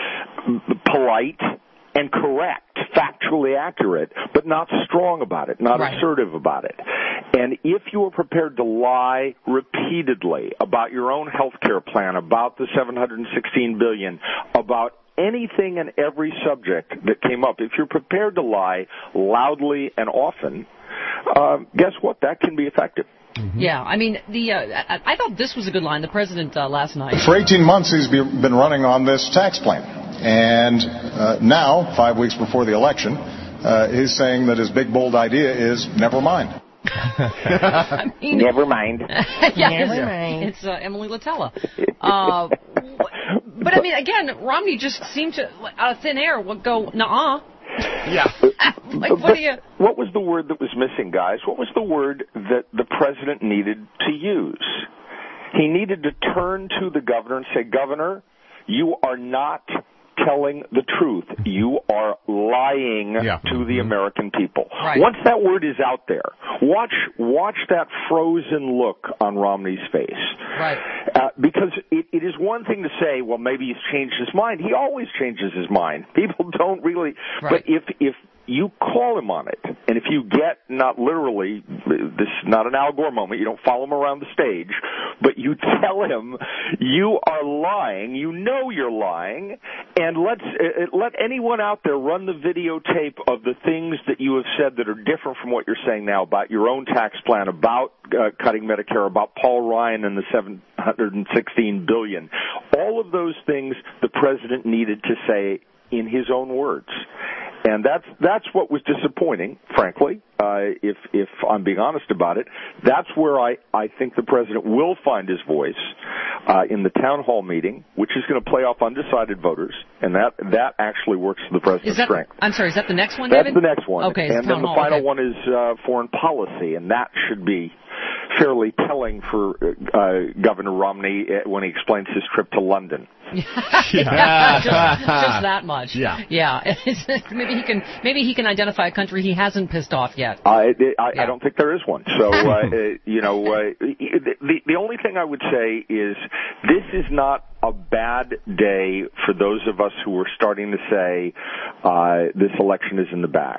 polite and correct, factually accurate, but not strong about it, not assertive about it. And if you are prepared to lie repeatedly about your own health care plan, about the $716 billion, about anything and every subject that came up, if you're prepared to lie loudly and often, guess what? That can be effective. Mm-hmm. Yeah, I mean, I thought this was a good line. The president last night. For 18 months, he's been running on this tax plan. And now, 5 weeks before the election, he's saying that his big, bold idea is never mind. I mean, never mind. Never mind. It's Emily Latella. But I mean, again, Romney just seemed to, out of thin air, go, nuh-uh. Yeah. What was the word that was missing, guys? What was the word that the president needed to use? He needed to turn to the governor and say, Governor, you are not telling the truth. You are lying to the American people. Right. Once that word is out there, watch that frozen look on Romney's face. Right. Because it is one thing to say, well, maybe he's changed his mind. He always changes his mind. People don't really. Right. But if you call him on it, and if you get, not literally, this is not an Al Gore moment, you don't follow him around the stage, but you tell him you are lying, you know you're lying, and let anyone out there run the videotape of the things that you have said that are different from what you're saying now about your own tax plan, about cutting Medicare, about Paul Ryan and the $716 billion. All of those things the president needed to say in his own words. And that's what was disappointing, frankly, if I'm being honest about it. That's where I think the president will find his voice in the town hall meeting, which is going to play off undecided voters, and that actually works to the president's strength. I'm sorry, is that the next one, That's David? the next one. Okay, and then the final one is foreign policy, and that should be fairly telling for Governor Romney when he explains his trip to London. Just that much. Yeah. maybe he can identify a country he hasn't pissed off yet. I don't think there is one. So the only thing I would say is this is not a bad day for those of us who are starting to say this election is in the bag.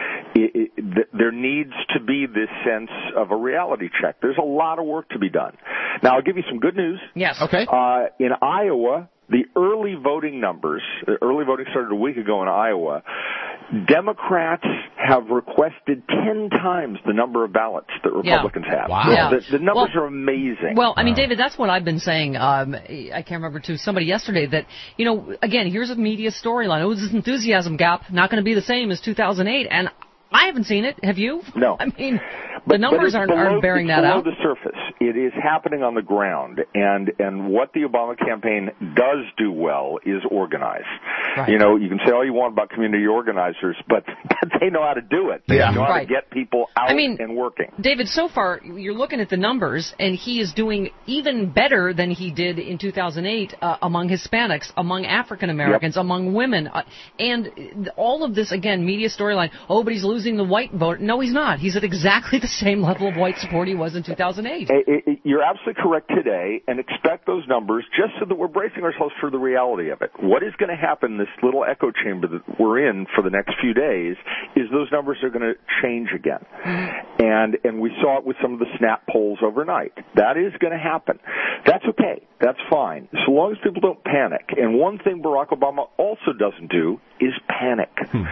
There needs to be this sense of a reality check. There's a lot of work to be done. Now, I'll give you some good news. Yes. Okay. In Iowa, the early voting numbers, early voting started a week ago in Iowa, Democrats have requested 10 times the number of ballots that Republicans have. Wow. The numbers are amazing. Well, I mean, David, that's what I've been saying. I can't remember to somebody yesterday that, again, here's a media storyline. Oh, this enthusiasm gap, not going to be the same as 2008. And I haven't seen it. Have you? No. I mean, the numbers aren't bearing that out. Below the surface. It is happening on the ground. And what the Obama campaign does do well is organize. Right. You can say all you want about community organizers, but they know how to do it. They know how to get people out and working. David, so far, you're looking at the numbers, and he is doing even better than he did in 2008 among Hispanics, among African Americans, among women. And all of this, again, media storyline, but he's losing the white vote. No, he's not. He's at exactly the same level of white support he was in 2008. You're absolutely correct today, and expect those numbers just so that we're bracing ourselves for the reality of it. What is going to happen, this little echo chamber that we're in for the next few days, is those numbers are going to change again. Mm-hmm. And we saw it with some of the snap polls overnight. That is going to happen. That's okay. That's fine. So long as people don't panic. And one thing Barack Obama also doesn't do is panic.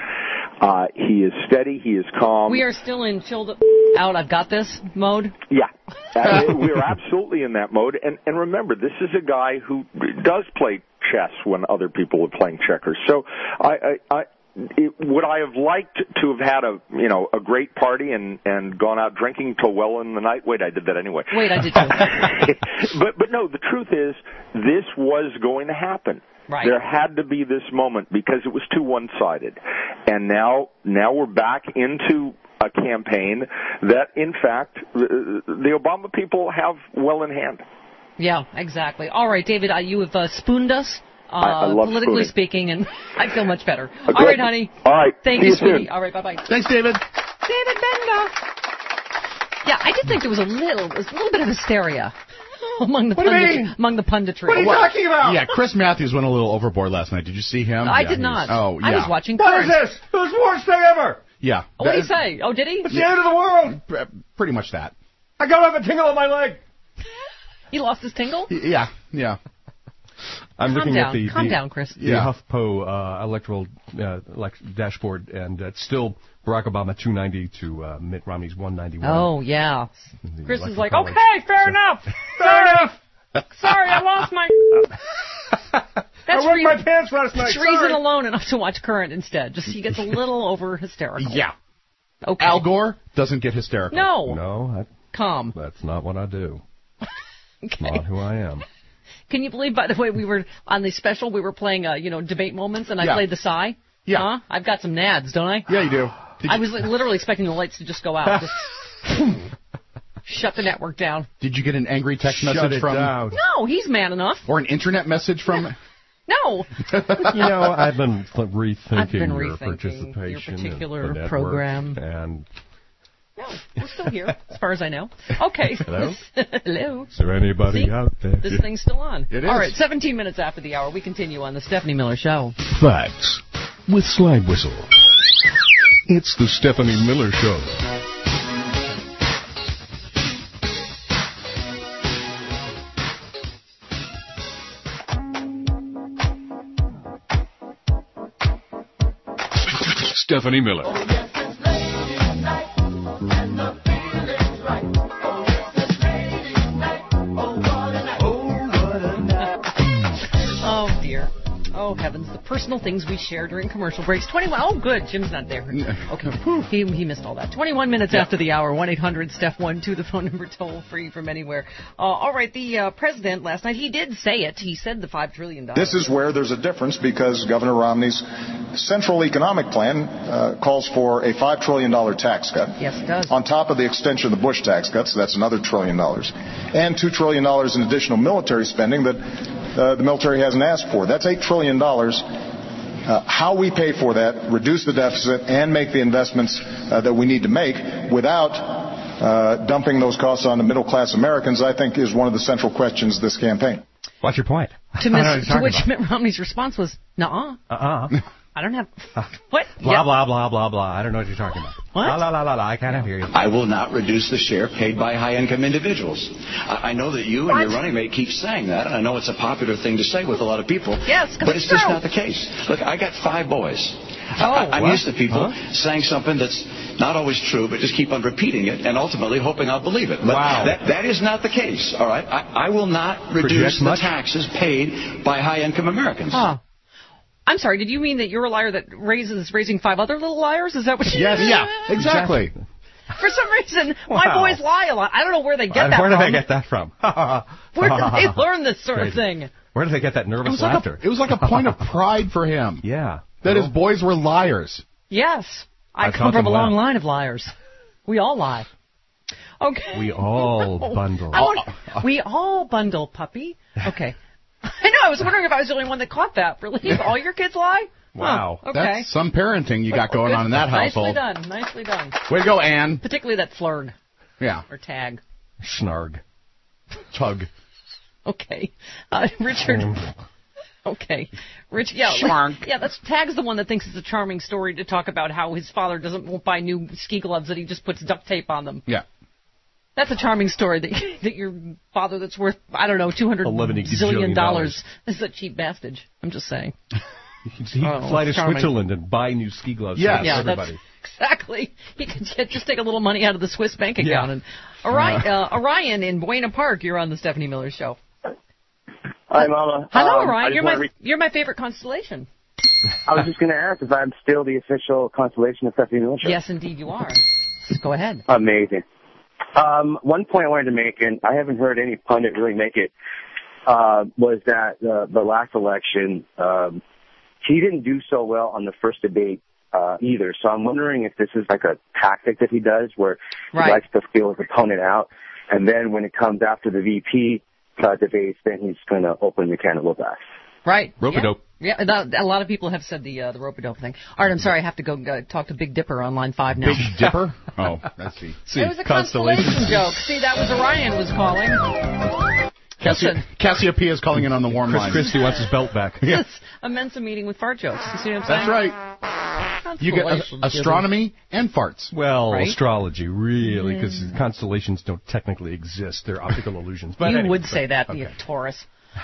He is steady. He is calm. We are still in chilled out, I've got this mode? Yeah. We are absolutely in that mode. And remember, this is a guy who does play chess when other people are playing checkers. So would I have liked to have had a great party and gone out drinking till well in the night? Wait, I did that anyway. Wait, I did too. But no, the truth is, this was going to happen. Right. There had to be this moment because it was too one-sided. And now we're back into a campaign that, in fact, the Obama people have well in hand. Yeah, exactly. All right, David, you have spooned us. I love politically spooning. speaking, and I feel much better. Okay. All right, honey. All right. Thank See you, you sweetie. soon. All right, bye-bye. Thanks, David. David Bender. Yeah, I did think there was a little bit of hysteria among the punditry. What are you talking about? Yeah, Chris Matthews went a little overboard last night. Did you see him? I did not. Oh, yeah. I was watching What Current. is this? It was the worst thing ever. Yeah. What did he say? Oh, did he? It's the end of the world. Pretty much that. I gotta have a tingle on my leg. He lost his tingle? Yeah. I'm looking at the Calm down, Chris. The HuffPo electoral dashboard, and it's still Barack Obama 290 to Mitt Romney's 191. Oh, yeah. Chris is like, college. okay, fair enough. Sorry, I lost my... That's my pants last night. It's reason alone enough to watch Current instead. Just he gets a little over hysterical. Yeah. Okay. Al Gore doesn't get hysterical. No. Calm. That's not what I do. Okay. Not who I am. Can you believe, by the way, we were on the special, we were playing, debate moments, and I played the sigh? Yeah. Huh? I've got some nads, don't I? Yeah, you do. I was literally expecting the lights to just go out. Just shut the network down. Did you get an angry text message from... down. No, he's man enough. Or an internet message from... No. I've been rethinking your participation particular in the network, program. And no, we're still here, as far as I know. Okay. Hello? Hello. Is there anybody out there? This thing's still on. It is. All right, 17 minutes after the hour, we continue on the Stephanie Miller Show. Facts with Slide Whistle. It's the Stephanie Miller Show. Stephanie Miller. Oh, dear. Oh, heavens. The personal things we share during commercial breaks. 21. Oh, good. Jim's not there. Okay. He missed all that. 21 minutes after the hour. 1-800-STEPH-12, the phone number, toll free from anywhere. All right. The president last night, he did say it. He said the $5 trillion. This is where there's a difference because Governor Romney's central economic plan calls for a $5 trillion tax cut. Yes, it does. On top of the extension of the Bush tax cuts, that's another $1 trillion. And $2 trillion in additional military spending that the military hasn't asked for. That's $8 trillion. How we pay for that, reduce the deficit, and make the investments that we need to make without dumping those costs on the middle-class Americans, I think is one of the central questions of this campaign. What's your point? To which Mitt Romney's response was, nuh-uh. I don't have... What? Blah, blah, blah, blah, blah. I don't know what you're talking about. What? La, la, la, la, I can't hear you. I will not reduce the share paid by high-income individuals. I know that you and your running mate keep saying that, and I know it's a popular thing to say with a lot of people. Yes, but it's just not the case. Look, I got 5 boys. I'm used to people saying something that's not always true, but just keep on repeating it and ultimately hoping I'll believe it. But that is not the case, all right? I will not reduce the taxes paid by high-income Americans. I'm sorry, did you mean that you're a liar that raising 5 other little liars? Is that what you mean? Yeah, exactly. For some reason, my boys lie a lot. I don't know where they get that from. Where do they get that from? Where did they learn this sort of thing? Where do they get that nervous laughter? It was like a point of pride for him. Yeah. That his boys were liars. Yes. I come from a long line of liars. We all lie. Okay. We all bundle. We all bundle, puppy. Okay. I know, I was wondering if I was the only one that caught that. Really? All your kids lie? Wow. Okay. That's some parenting you got going on in that household. Nicely done. Way to go, Ann. Particularly that flurg. Yeah. Or tag. Snarg. Tug. Okay. Richard. Okay. Rich, yeah. Schmark. Yeah, Tag's the one that thinks it's a charming story to talk about how his father won't buy new ski gloves, that he just puts duct tape on them. Yeah. That's a charming story that your father that's worth, I don't know, $200 zillion is a cheap bastard. I'm just saying. He'd fly to Switzerland and buy new ski gloves for everybody. Exactly. He could just take a little money out of the Swiss bank account. And Orion in Buena Park, you're on the Stephanie Miller Show. Hi, Mama. Hello, Orion. You're my favorite constellation. I was just going to ask if I'm still the official constellation of Stephanie Miller Show. Yes, indeed you are. Go ahead. Amazing. One point I wanted to make, and I haven't heard any pundit really make it, was that the last election, he didn't do so well on the first debate either. So I'm wondering if this is like a tactic that he does where he likes to feel his opponent out, and then when it comes after the VP debates, then he's going to open the can of whoop ass. Right. Rope-a-dope. Yeah, a lot of people have said the rope-a-dope thing. All right, I'm sorry, I have to go talk to Big Dipper on line 5 now. Big Dipper? Oh, let's see. It was a constellation joke. See, that was Orion was calling. Cassiopeia is calling in on the warm line. Chris Christie wants his belt back. Yes, a Mensa meeting with fart jokes. You see what I'm saying? That's right. You get astronomy and farts. Well, astrology, really, because constellations don't technically exist. They're optical illusions. But you would say that, you Taurus.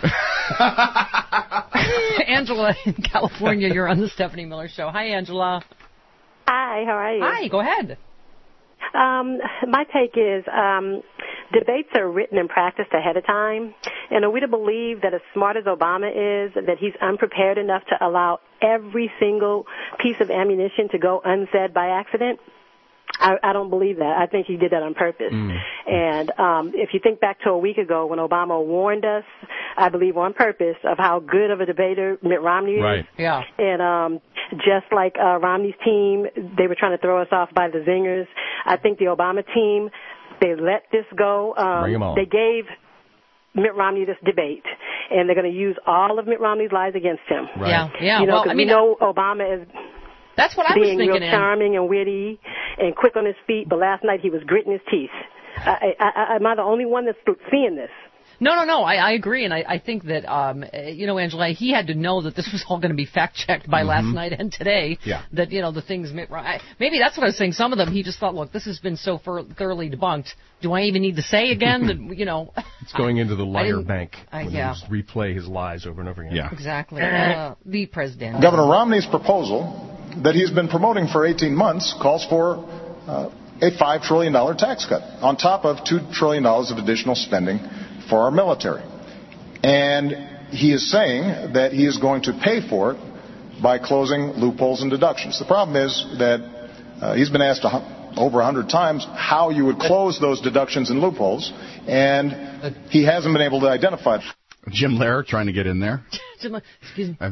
Angela in California, you're on the Stephanie Miller Show. Hi, Angela. Hi, how are you? Hi, go ahead. My take is debates are written and practiced ahead of time, And are we to believe that as smart as Obama is, that he's unprepared enough to allow every single piece of ammunition to go unsaid by accident? I don't believe that. I think he did that on purpose. And if you think back to a week ago when Obama warned us, I believe on purpose, of how good of a debater Mitt Romney is. Right. Yeah. And just like Romney's team, they were trying to throw us off by the zingers. I think the Obama team, they let this go. Bring 'em on. They gave Mitt Romney this debate, and they're going to use all of Mitt Romney's lies against him. Right. Yeah. You know, Well, because I mean, we know Obama is that's what I was being thinking. real charming and witty and quick on his feet, but last night he was gritting his teeth. Am I the only one that's seeing this? No. I agree, and I think that Angela, he had to know that this was all going to be fact checked by last night and today. Yeah. That the things maybe that's what I was saying. Some of them he just thought, look, this has been so thoroughly debunked. Do I even need to say again that It's going into the liar bank when yeah. he just replay his lies over and over again. Yeah. Exactly. The president. Governor Romney's proposal that he's been promoting for 18 months calls for a $5 trillion tax cut on top of $2 trillion of additional spending for our military. And he is saying that he is going to pay for it by closing loopholes and deductions. The problem is that he's been asked over 100 times how you would close those deductions and loopholes, and he hasn't been able to identify it. Jim Lehrer trying to get in there. Excuse me.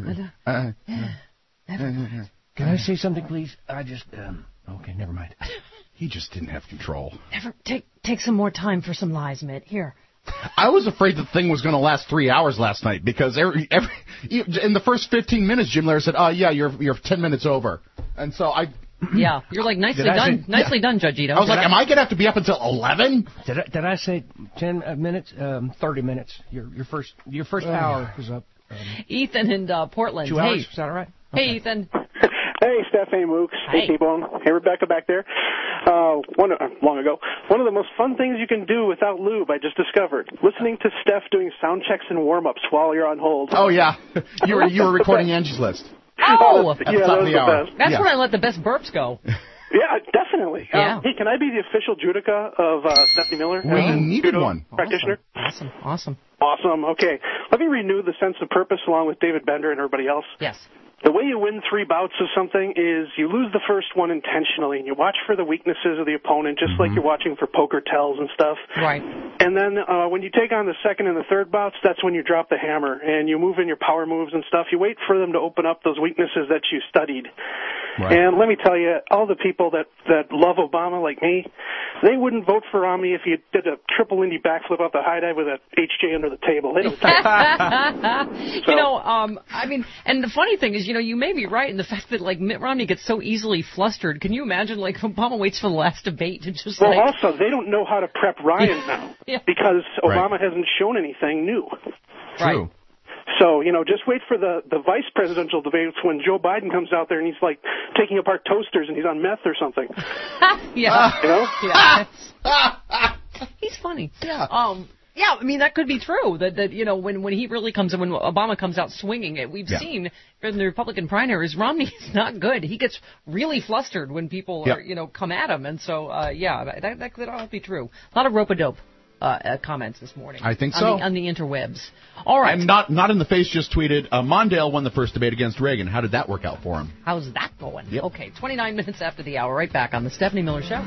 Can I say something, please? I just, okay, never mind. He just didn't have control. Never take some more time for some lies, Mitt. Here. I was afraid the thing was going to last 3 hours last night because every in the first 15 minutes, Jim Lehrer said, yeah, you're 10 minutes over. And so Yeah, you're like, nicely done. Nicely done, Judge Ito. I was like, am I going to have to be up until 11? Did I say 10 minutes? 30 minutes. Your first hour is up. Ethan in Portland. 2 hours? Is that all right? Hey, Ethan. Hey, Stephanie Mooks. Hey, T-Bone. Hey, Rebecca back there. Long ago, one of the most fun things you can do without lube, I just discovered. Listening to Steph doing sound checks and warm-ups while you're on hold. Oh, yeah. You were recording Angie's List. Oh! At the top of the hour. That's when I let the best burps go. Yeah, definitely. Yeah. Hey, can I be the official Judica of Stephanie Miller? We needed one. Practitioner? Awesome. Okay. Let me renew the sense of purpose along with David Bender and everybody else. Yes. The way you win 3 bouts of something is you lose the first one intentionally, and you watch for the weaknesses of the opponent, just like you're watching for poker tells and stuff. Right. And then when you take on the second and the third bouts, that's when you drop the hammer, and you move in your power moves and stuff. You wait for them to open up those weaknesses that you studied. Right. And let me tell you, all the people that love Obama like me, they wouldn't vote for Romney if he did a triple Indy backflip off the high dive with a HJ under the table. They don't care. I mean, and the funny thing is, you may be right in the fact that, like, Mitt Romney gets so easily flustered. Can you imagine, like, Obama waits for the last debate to just, Well, also, they don't know how to prep Ryan now because Obama hasn't shown anything new. True. So, just wait for the vice presidential debates when Joe Biden comes out there and he's, like, taking apart toasters and he's on meth or something. Yeah. He's funny. Yeah. Yeah, I mean, that could be true. That when he really comes in, when Obama comes out swinging it, we've seen in the Republican primaries, Romney is not good. He gets really flustered when people are, come at him. And so, that could all be true. A lot of rope-a-dope comments this morning. I think so. On the interwebs. All right. And Not in the Face just tweeted, Mondale won the first debate against Reagan. How did that work out for him? How's that going? Yep. Okay, 29 minutes after the hour. Right back on the Stephanie Miller Show.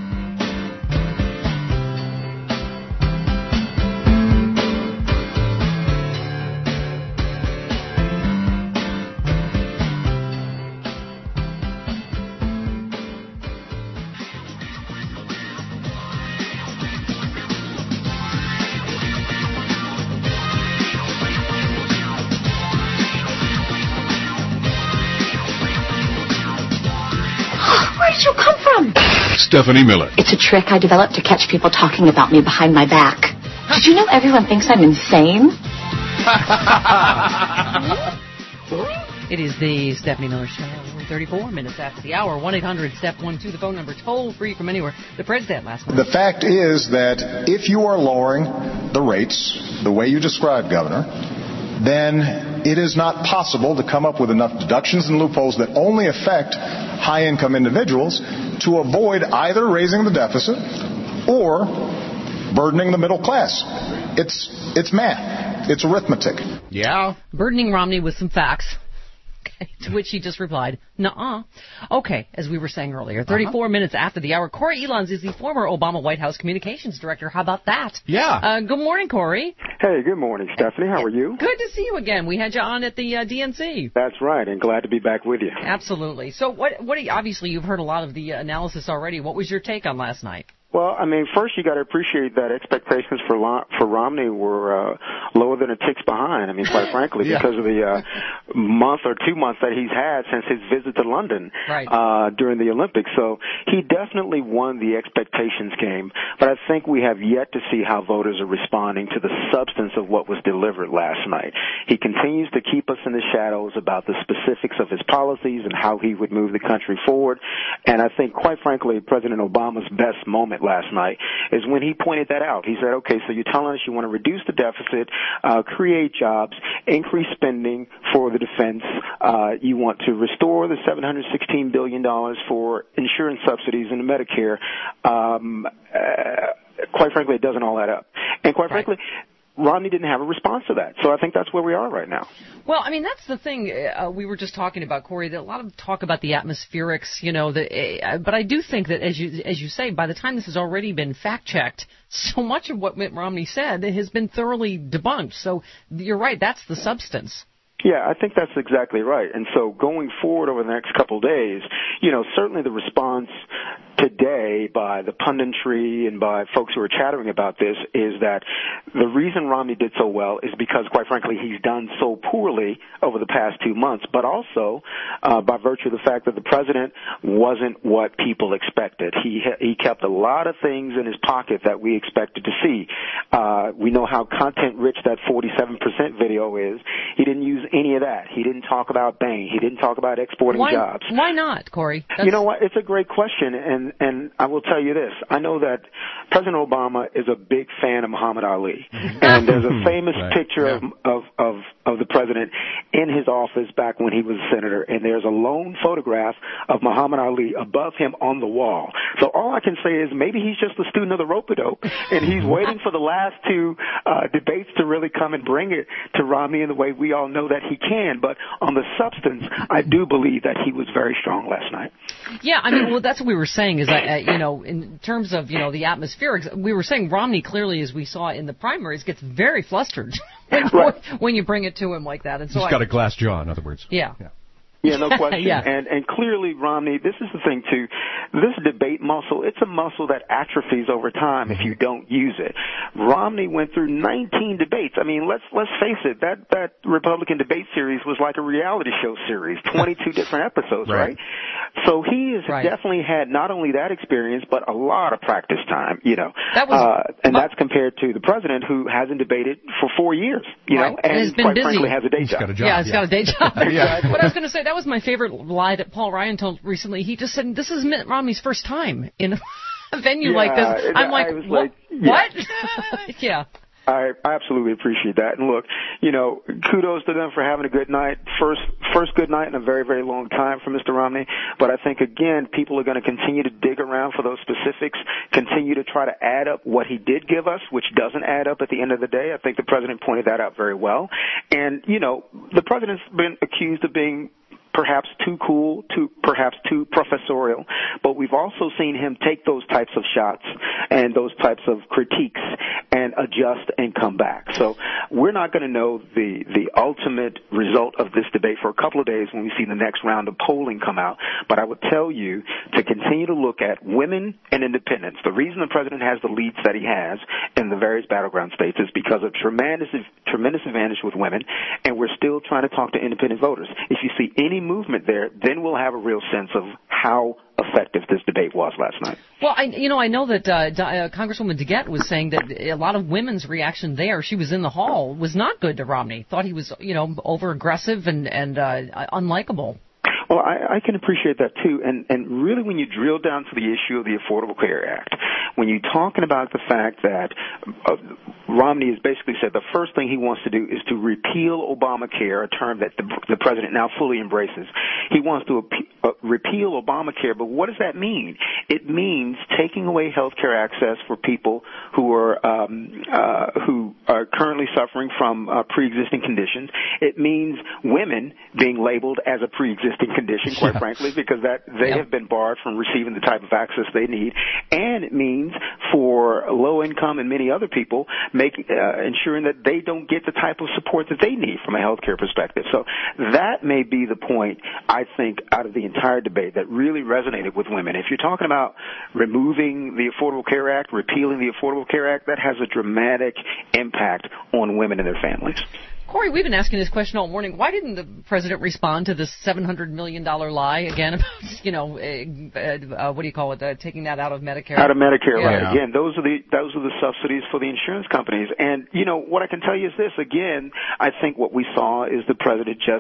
Where did you come from? Stephanie Miller. It's a trick I developed to catch people talking about me behind my back. Did you know everyone thinks I'm insane? It is the Stephanie Miller Show. 34 minutes after the hour. 1-800-STEP-12, the phone number, toll free from anywhere. The president last night. The fact is that if you are lowering the rates the way you described, Governor, then it is not possible to come up with enough deductions and loopholes that only affect high-income individuals to avoid either raising the deficit or burdening the middle class. It's math. It's arithmetic. Yeah. Burdening Romney with some facts. To which he just replied, nuh-uh. Okay, as we were saying earlier, 34 minutes after the hour, Corey Elons is the former Obama White House communications director. How about that? Yeah. Good morning, Corey. Hey, good morning, Stephanie. How are you? Good to see you again. We had you on at the DNC. That's right, and glad to be back with you. Absolutely. So obviously you've heard a lot of the analysis already. What was your take on last night? Well, I mean, first you got to appreciate that expectations for Romney were lower than a tick's behind. I mean, quite frankly, because of the month or 2 months that he's had since his visit to London during the Olympics. So he definitely won the expectations game. But I think we have yet to see how voters are responding to the substance of what was delivered last night. He continues to keep us in the shadows about the specifics of his policies and how he would move the country forward. And I think, quite frankly, President Obama's best moment last night is when he pointed that out. He said, okay, so you're telling us you want to reduce the deficit, create jobs, increase spending for the defense, you want to restore the $716 billion for insurance subsidies in Medicare. Quite frankly, it doesn't all add up. And quite frankly, Romney didn't have a response to that. So I think that's where we are right now. Well, I mean, that's the thing we were just talking about, Corey, that a lot of talk about the atmospherics, but I do think that, as you say, by the time this has already been fact-checked, so much of what Mitt Romney said has been thoroughly debunked. So you're right, that's the substance. Yeah, I think that's exactly right. And so going forward over the next couple of days, certainly the response today by the punditry and by folks who are chattering about this is that the reason Romney did so well is because, quite frankly, he's done so poorly over the past 2 months, but also by virtue of the fact that the president wasn't what people expected. He kept a lot of things in his pocket that we expected to see. We know how content-rich that 47% video is. He didn't use any of that. He didn't talk about Bain. He didn't talk about exporting jobs. Why not, Corey? You know what? It's a great question, and I will tell you this. I know that President Obama is a big fan of Muhammad Ali, and there's a famous picture of the president in his office back when he was a senator, and there's a lone photograph of Muhammad Ali above him on the wall. So all I can say is maybe he's just a student of the rope-a-dope, and he's waiting for the last two debates to really come and bring it to Romney in the way we all know that he can. But on the substance, I do believe that he was very strong last night. Yeah, I mean, well, that's what we were saying is that, in terms of, the atmospherics, we were saying Romney clearly, as we saw in the primaries, gets very flustered when you bring it to him like that. And so he's got a glass jaw, in other words. Yeah. Yeah, no question. Yeah. And clearly, Romney, this is the thing, too. This debate muscle, it's a muscle that atrophies over time if you don't use it. Romney went through 19 debates. I mean, let's face it, that Republican debate series was like a reality show series, 22 different episodes, right? So he has definitely had not only that experience, but a lot of practice time, that's compared to the president who hasn't debated for 4 years, and has been quite busy. frankly has a day job. Got a job. Yeah, he's got a day job. But I was going to say, that was my favorite lie that Paul Ryan told recently. He just said, this is Mitt Romney's first time in a venue like this. I'm like, what? Yeah. I absolutely appreciate that. And look, kudos to them for having a good night. First good night in a very, very long time for Mr. Romney. But I think, again, people are going to continue to dig around for those specifics, continue to try to add up what he did give us, which doesn't add up at the end of the day. I think the president pointed that out very well. And, the president's been accused of being perhaps too cool, perhaps too professorial, but we've also seen him take those types of shots and those types of critiques and adjust and come back. So we're not going to know the ultimate result of this debate for a couple of days when we see the next round of polling come out. But I would tell you to continue to look at women and independents. The reason the president has the leads that he has in the various battleground states is because of tremendous advantage with women, and we're still trying to talk to independent voters. If you see any movement there, then we'll have a real sense of how effective this debate was last night. Well, I know that Congresswoman DeGette was saying that a lot of women's reaction there, she was in the hall, was not good to Romney. Thought he was, over aggressive and unlikable. Well, I can appreciate that, too. And really, when you drill down to the issue of the Affordable Care Act, when you're talking about the fact that Romney has basically said the first thing he wants to do is to repeal Obamacare, a term that the president now fully embraces. He wants to repeal Obamacare, but what does that mean? It means taking away health care access for people who are currently suffering from pre-existing conditions. It means women being labeled as a pre-existing condition, quite frankly, because they have been barred from receiving the type of access they need. And it means for low income and many other people ensuring that they don't get the type of support that they need from a health care perspective. So that may be the point, I think, out of the entire debate that really resonated with women. If you're talking about removing the Affordable Care Act, repealing the Affordable Care Act, that has a dramatic impact on women and their families. Corey, we've been asking this question all morning. Why didn't the president respond to this $700 million lie again about, what do you call it, taking that out of Medicare? Out of Medicare, right. Again, those are the subsidies for the insurance companies. And, what I can tell you is this. Again, I think what we saw is the president just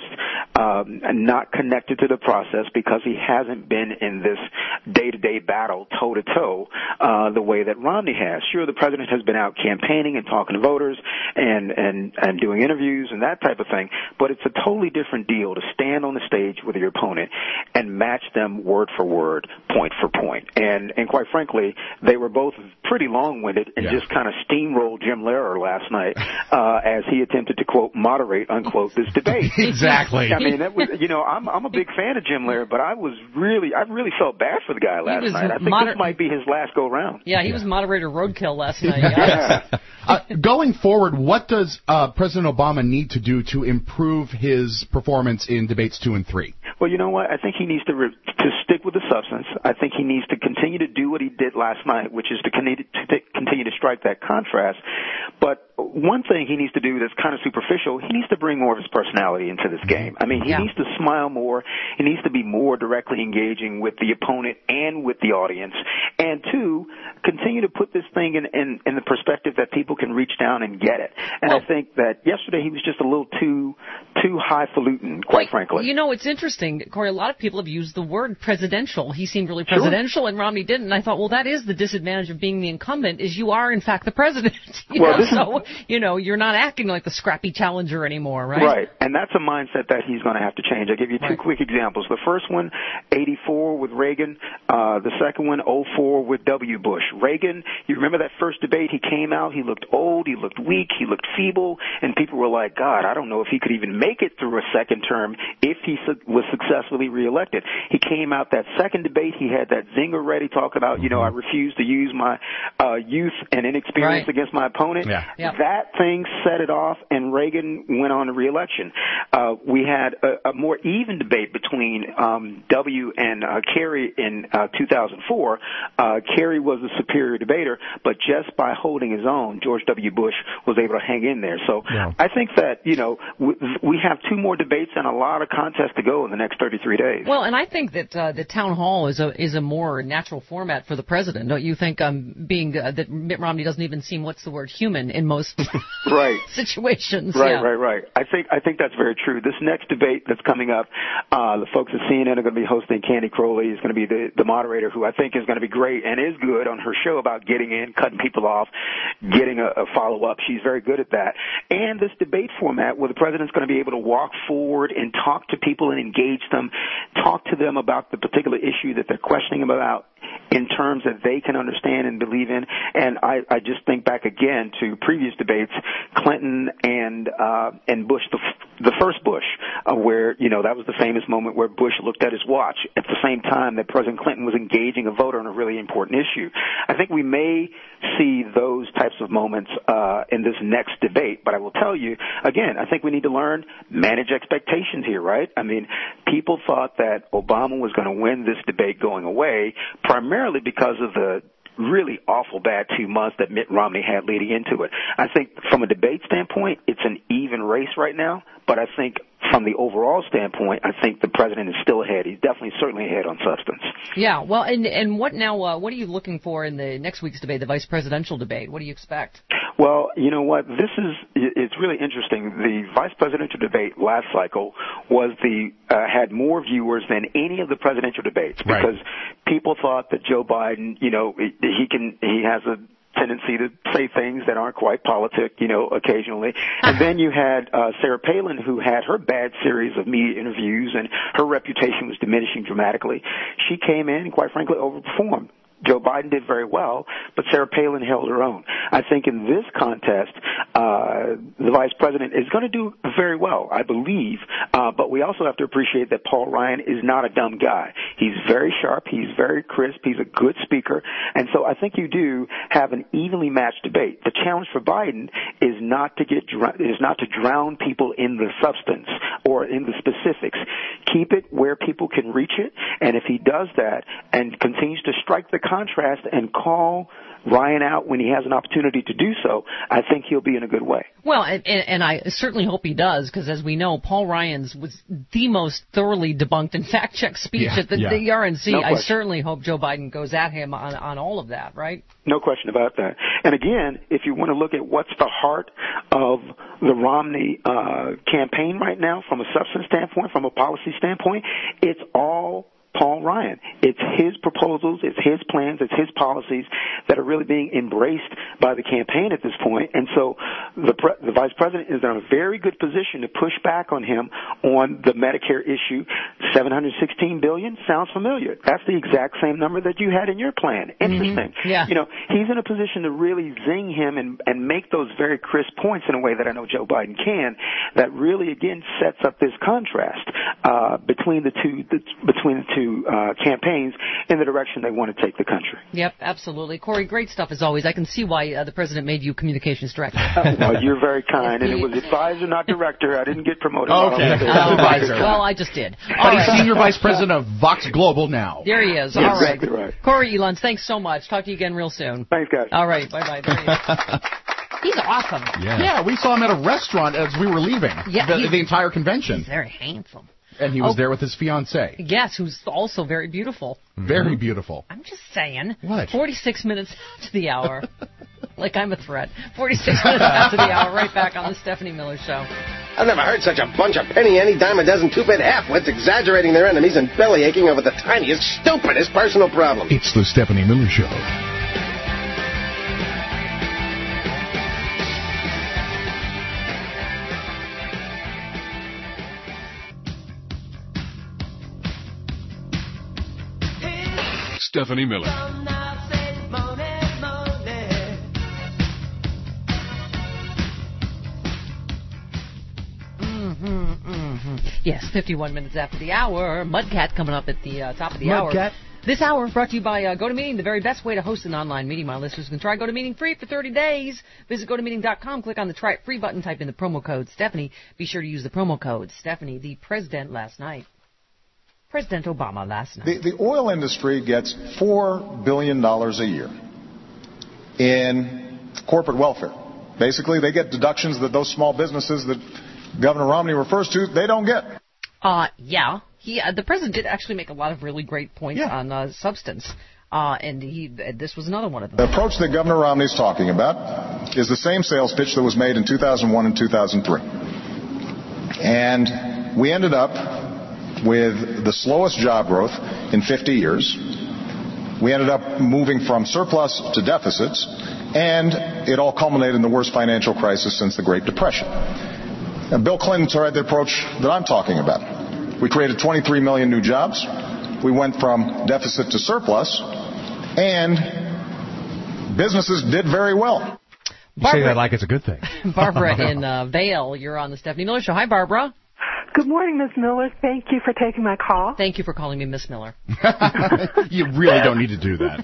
not connected to the process because he hasn't been in this day-to-day battle toe-to-toe the way that Romney has. Sure, the president has been out campaigning and talking to voters and doing interviews and that type of thing, but it's a totally different deal to stand on the stage with your opponent and match them word for word, point for point. And quite frankly, they were both pretty long-winded and just kind of steamrolled Jim Lehrer last night as he attempted to, quote, moderate, unquote, this debate. Exactly. I mean, that was, I'm a big fan of Jim Lehrer, but I really felt bad for the guy last night. I think this might be his last go-round. Yeah, he was moderator roadkill last night. Going forward, what does President Obama need to do to improve his performance in debates 2 and 3? Well, you know what? I think he needs to stick with the substance. I think he needs to continue to do what he did last night, which is to continue to strike that contrast. But one thing he needs to do that's kind of superficial, he needs to bring more of his personality into this game. I mean, he needs to smile more. He needs to be more directly engaging with the opponent and with the audience. And 2, continue to put this thing in the perspective that people can reach down and get it. And I think that yesterday he was just a little too highfalutin, quite frankly. It's interesting, Corey. A lot of people have used the word presidential. He seemed really presidential, and Romney didn't. And I thought, well, that is the disadvantage of being the incumbent, is you are, in fact, the president. You're not acting like the scrappy challenger anymore, right? Right, and that's a mindset that he's going to have to change. I'll give you 2 quick examples. The first one, 84 with Reagan. The second one, 04 with W. Bush. Reagan, you remember that first debate? He came out, he looked old, he looked weak, he looked feeble, and people were like, God, I don't know if he could even make it through a second term if he was successfully reelected. He came out that second debate, he had that zinger ready, talking about, I refuse to use my youth and inexperience against my opponent. That thing set it off, and Reagan went on to reelection. We had a more even debate between W and Kerry in 2004. Kerry was the superior debater, but just by holding his own, George W. Bush was able to hang in there. So I think that, we have 2 more debates and a lot of contests to go in the next 33 days. Well, and I think that the town hall is a more natural format for the president. Don't you think? Being that Mitt Romney doesn't even seem, what's the word, human in most situations. Right. I think that's very true. This next debate that's coming up, the folks at CNN are going to be hosting. Candy Crowley is going to be the moderator, who I think is going to be great and is good on her show about getting in, cutting people off, getting a follow-up. She's very good at that. And this debate format where the president's going to be able to walk forward and talk to people and engage them, talk to them about the particular issue that they're questioning about in terms that they can understand and believe in. And I just think back again to previous debates, Clinton and Bush, the first Bush, where, that was the famous moment where Bush looked at his watch at the same time that President Clinton was engaging a voter on a really important issue. I think we may see those types of moments in this next debate, but I will tell you, again, I think we need to learn, manage expectations here, right? I mean, people thought that Obama was going to win this debate going away, primarily because of the really awful bad 2 months that Mitt Romney had leading into it. I think from a debate standpoint, it's an even race right now, but I think from the overall standpoint, I think the president is still ahead. He's certainly ahead on substance. Yeah, well, and what now, what are you looking for in the next week's debate, the vice presidential debate? What do you expect? Well, you know what? It's really interesting. The vice presidential debate last cycle was had more viewers than any of the presidential debates because people thought that Joe Biden, he has a tendency to say things that aren't quite politic, occasionally. And then you had Sarah Palin, who had her bad series of media interviews, and her reputation was diminishing dramatically. She came in and, quite frankly, overperformed. Joe Biden did very well, but Sarah Palin held her own. I think in this contest, the vice president is going to do very well, I believe, but we also have to appreciate that Paul Ryan is not a dumb guy. He's very sharp, he's very crisp, he's a good speaker, and so I think you do have an evenly matched debate. The challenge for Biden is not to drown people in the substance or in the specifics. Keep it where people can reach it, and if he does that and continues to strike the contrast and call Ryan out when he has an opportunity to do so, I think he'll be in a good way. Well, and I certainly hope he does, because as we know, Paul Ryan's was the most thoroughly debunked and fact-checked speech at the RNC. No I certainly hope Joe Biden goes at him on all of that, right? No question about that. And again, if you want to look at what's the heart of the Romney campaign right now from a substance standpoint, from a policy standpoint, it's all Paul Ryan. It's his proposals, it's his plans, it's his policies that are really being embraced by the campaign at this point. And so the vice president is in a very good position to push back on him on the Medicare issue. $716 billion sounds familiar. That's the exact same number that you had in your plan. Interesting. Yeah. He's in a position to really zing him and make those very crisp points in a way that I know Joe Biden can, that really again sets up this contrast between the two campaigns in the direction they want to take the country. Yep, absolutely. Corey, great stuff as always. I can see why the president made you communications director. Well, you're very kind, and it was advisor, not director. I didn't get promoted. Okay, advisor. Well, I just did. But he's senior vice president of Vox Global now. There he is. Yes, all right. exactly right. Corey Elons, thanks so much. Talk to you again real soon. Thanks, guys. All right, bye-bye. There he is. He's awesome. Yeah, we saw him at a restaurant as we were leaving the entire convention. He's very handsome. And he was there with his fiancée. Yes, who's also very beautiful. Very beautiful. I'm just saying. What? 46 minutes to the hour. Like I'm a threat. 46 minutes after the hour, right back on the Stephanie Miller Show. I've never heard such a bunch of penny ante dime a dozen two-bit half-wits exaggerating their enemies and bellyaching over the tiniest, stupidest personal problem. It's the Stephanie Miller Show. Stephanie Miller. Yes, 51 minutes after the hour. Mudcat coming up at the top of the hour. Mudcat. This hour brought to you by GoToMeeting, the very best way to host an online meeting. My listeners can try GoToMeeting free for 30 days. Visit GoToMeeting.com, click on the Try It Free button, type in the promo code Stephanie. Be sure to use the promo code Stephanie. The president last night. President Obama last night. The oil industry gets $4 billion a year in corporate welfare. Basically, they get deductions that those small businesses that Governor Romney refers to, they don't get. Yeah. The president did actually make a lot of really great points on substance. And this was another one of them. The approach that Governor Romney's talking about is the same sales pitch that was made in 2001 and 2003. And we ended up with the slowest job growth in 50 years. We ended up moving from surplus to deficits, and it all culminated in the worst financial crisis since the Great Depression. And Bill Clinton tried the approach that I'm talking about. We created 23 million new jobs. We went from deficit to surplus, and businesses did very well. You say that like it's a good thing. Barbara in Vail, you're on the Stephanie Miller Show. Hi, Barbara. Good morning, Miss Miller. Thank you for taking my call. Thank you for calling me Miss Miller. You really don't need to do that.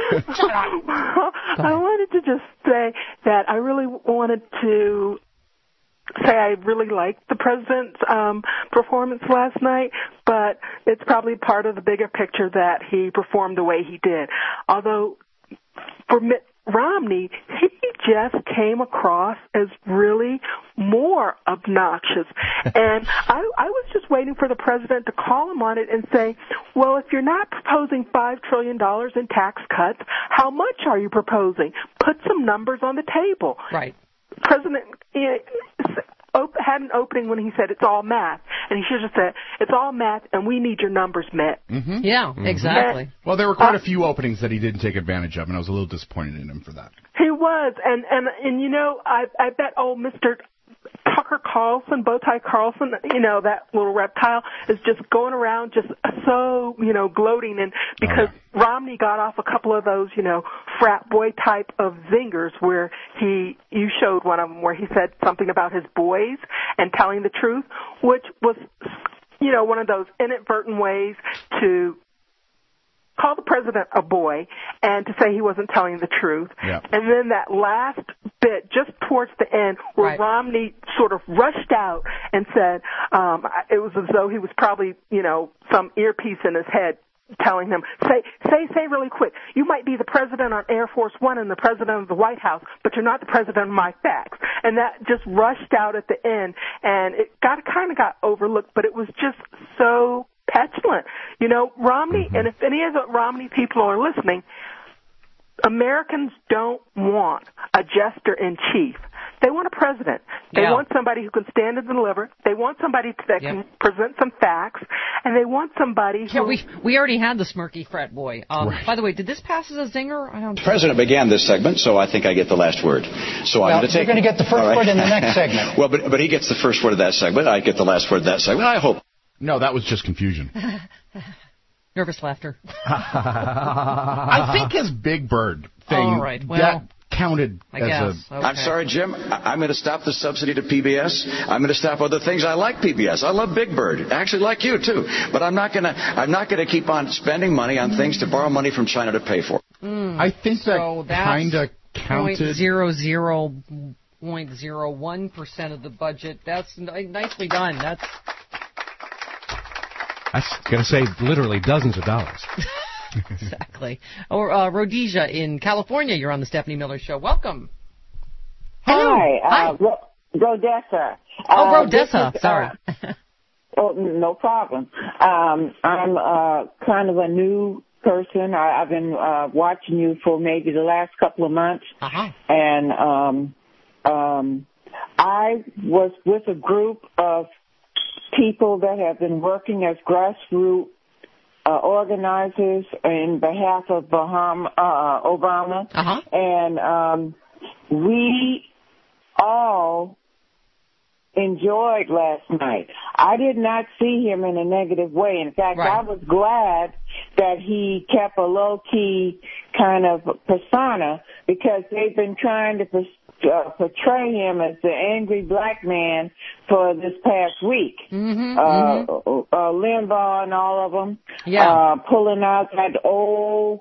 I wanted to just say that I really wanted to say I really liked the president's performance last night, but it's probably part of the bigger picture that he performed the way he did. Although for Mitt Romney, he just came across as really more obnoxious. And I was just waiting for the president to call him on it and say, well, if you're not proposing $5 trillion in tax cuts, how much are you proposing? Put some numbers on the table. Right. President, had an opening when he said it's all math, and he should have said it's all math, and we need your numbers met. Mm-hmm. Yeah, exactly. Well, there were quite a few openings that he didn't take advantage of, and I was a little disappointed in him for that. He was, and you know, I bet old Mr. Tucker Carlson, Bowtie Carlson, you know, that little reptile, is just going around just so, you know, gloating. And because Romney got off a couple of those, you know, frat boy type of zingers where you showed one of them where he said something about his boys and telling the truth, which was, you know, one of those inadvertent ways to call the president a boy and to say he wasn't telling the truth. Yeah. And then that last bit, just towards the end, where Romney sort of rushed out and said, it was as though he was probably, you know, some earpiece in his head telling him, say really quick, you might be the president on Air Force One and the president of the White House, but you're not the president of my facts. And that just rushed out at the end, and it kind of got overlooked, but it was just so petulant. You know, Romney, and if any of the Romney people are listening, Americans don't want a jester-in-chief. They want a president. They want somebody who can stand and deliver. They want somebody that can present some facts, and they want somebody who... Yeah, we already had the smirky frat boy. By the way, did this pass as a zinger? I don't. The president began this segment, so I think I get the last word. So I'm going to take. You're going to get the first word in the next segment. Well, but he gets the first word of that segment. I get the last word of that segment. I hope. No, that was just confusion. Nervous laughter. I think his Big Bird thing, that counted as a... I'm sorry, Jim. I'm going to stop the subsidy to PBS. I'm going to stop other things. I like PBS. I love Big Bird. Actually, like you, too. But I'm not going to keep on spending money on things to borrow money from China to pay for. I think that kind of counted... 0.01% of the budget. That's nicely done. That's going to say literally dozens of dollars. Exactly. Or Rhodesia in California, you're on the Stephanie Miller Show. Welcome. Hi. Rhodessa. Rhodessa. Sorry. No problem. I'm kind of a new person. I've been watching you for maybe the last couple of months. And I was with a group of people that have been working as grassroots organizers in behalf of Obama. And we all enjoyed last night. I did not see him in a negative way. In fact, I was glad that he kept a low-key kind of persona, because they've been trying to portray him as the angry black man for this past week. Limbaugh and all of them pulling out that old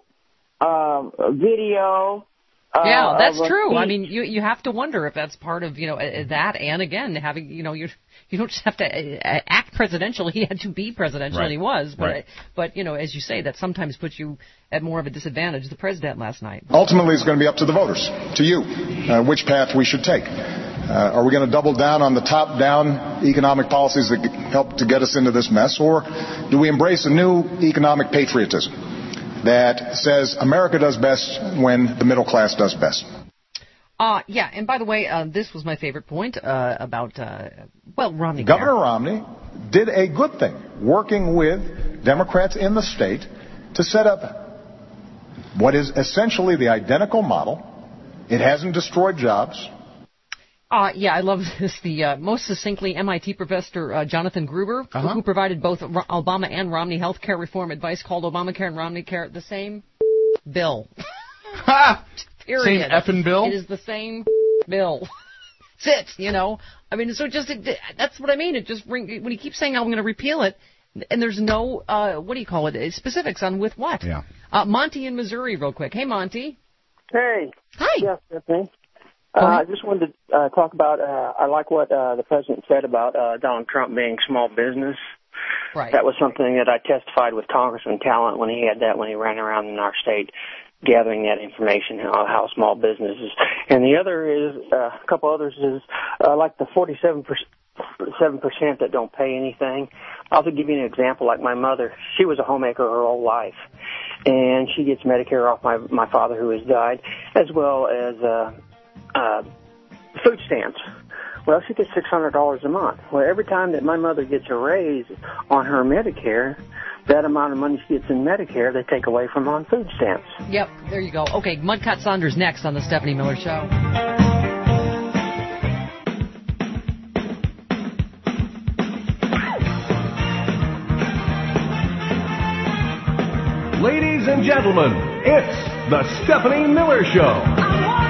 video. That's true. I mean, you have to wonder if that's part of, you know, that, and again, having, you know, you don't just have to act presidential. He had to be presidential, and he was. But you know, as you say, that sometimes puts you at more of a disadvantage. The president last night. Ultimately, it's going to be up to the voters, to you, which path we should take. Are we going to double down on the top-down economic policies that help to get us into this mess, or do we embrace a new economic patriotism that says America does best when the middle class does best? And by the way, this was my favorite point about, Romney. Governor Romney did a good thing, working with Democrats in the state to set up what is essentially the identical model. It hasn't destroyed jobs. I love this. The most succinctly, MIT professor Jonathan Gruber, who provided both Obama and Romney health care reform advice, called Obamacare and Romneycare the same bill. Period. Same effing bill? It is the same bill. That's it, you know. I mean, so just that's what I mean. It just when he keeps saying I'm going to repeal it, and there's no specifics on with what. Yeah. Monty in Missouri, real quick. Hey, Monty. Hey. Hi. Yes, Stephanie. I just wanted to talk about, I like what the president said about Donald Trump being small business. Right. That was something that I testified with Congressman Talent when he had that, when he ran around in our state gathering that information, how small businesses. And the other is, a couple others is, like the 47% that don't pay anything. I'll give you an example. Like my mother, she was a homemaker her whole life, and she gets Medicare off my father who has died, as well as food stamps. Well, she gets $600 a month. Well, every time that my mother gets a raise on her Medicare, that amount of money she gets in Medicare, they take away from on food stamps. Yep, there you go. Okay, Mudcat Saunders next on the Stephanie Miller Show. Ladies and gentlemen, it's the Stephanie Miller Show.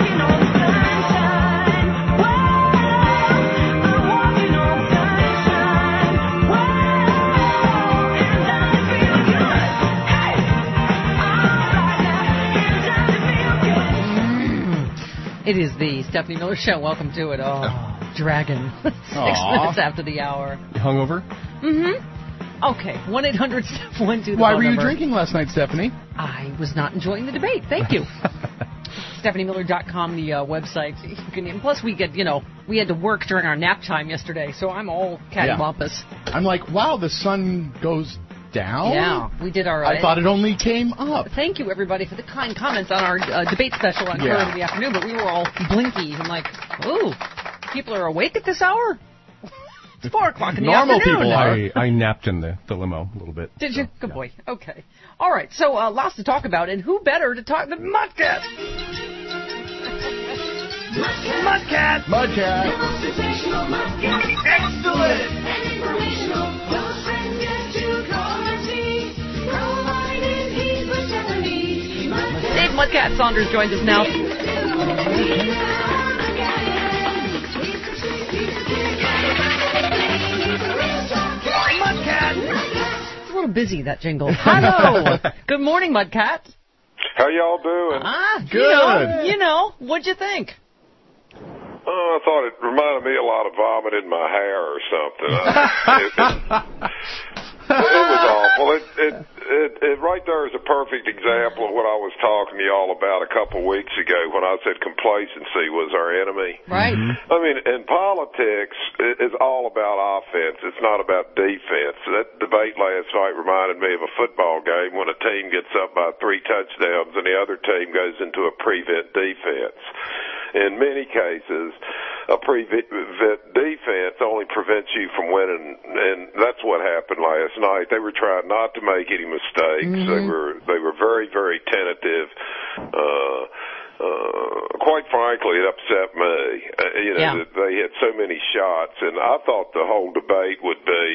It is the Stephanie Miller Show. Welcome to it. Oh, dragon. 6 minutes after the hour. You hungover? Mm-hmm. Okay, 1-800-712. Why were you drinking last night, Stephanie? I was not enjoying the debate. Thank you. StephanieMiller.com, the website. Plus, we had to work during our nap time yesterday, so I'm all cattywampus. I'm like, wow, the sun goes down? Yeah, we did our... I thought it only came up. Thank you, everybody, for the kind comments on our debate special on Current in the afternoon, but we were all blinky and like, ooh, people are awake at this hour? It's 4 o'clock in the Normal afternoon. People are. I napped in the limo a little bit. Did you? Good boy. Okay. All right, so lots to talk about, and who better to talk than Mudcat? Mudcat! Mudcat! Excellent! Dave Mudcat Saunders joins us now. Mudcat! It's a little busy, that jingle. Hello! Good morning, Mudcat. How y'all doing? Good. You know, what'd you think? I thought it reminded me a lot of vomit in my hair or something. It was awful. It right there is a perfect example of what I was talking to y'all about a couple of weeks ago when I said complacency was our enemy. Right. I mean, in politics, it's all about offense. It's not about defense. That debate last night reminded me of a football game when a team gets up by 3 touchdowns and the other team goes into a prevent defense. In many cases, a prevent defense only prevents you from winning, and that's what happened last night. They were trying not to make any mistakes. Mm-hmm. They were very, very tentative. Quite frankly, it upset me. That they had so many shots, and I thought the whole debate would be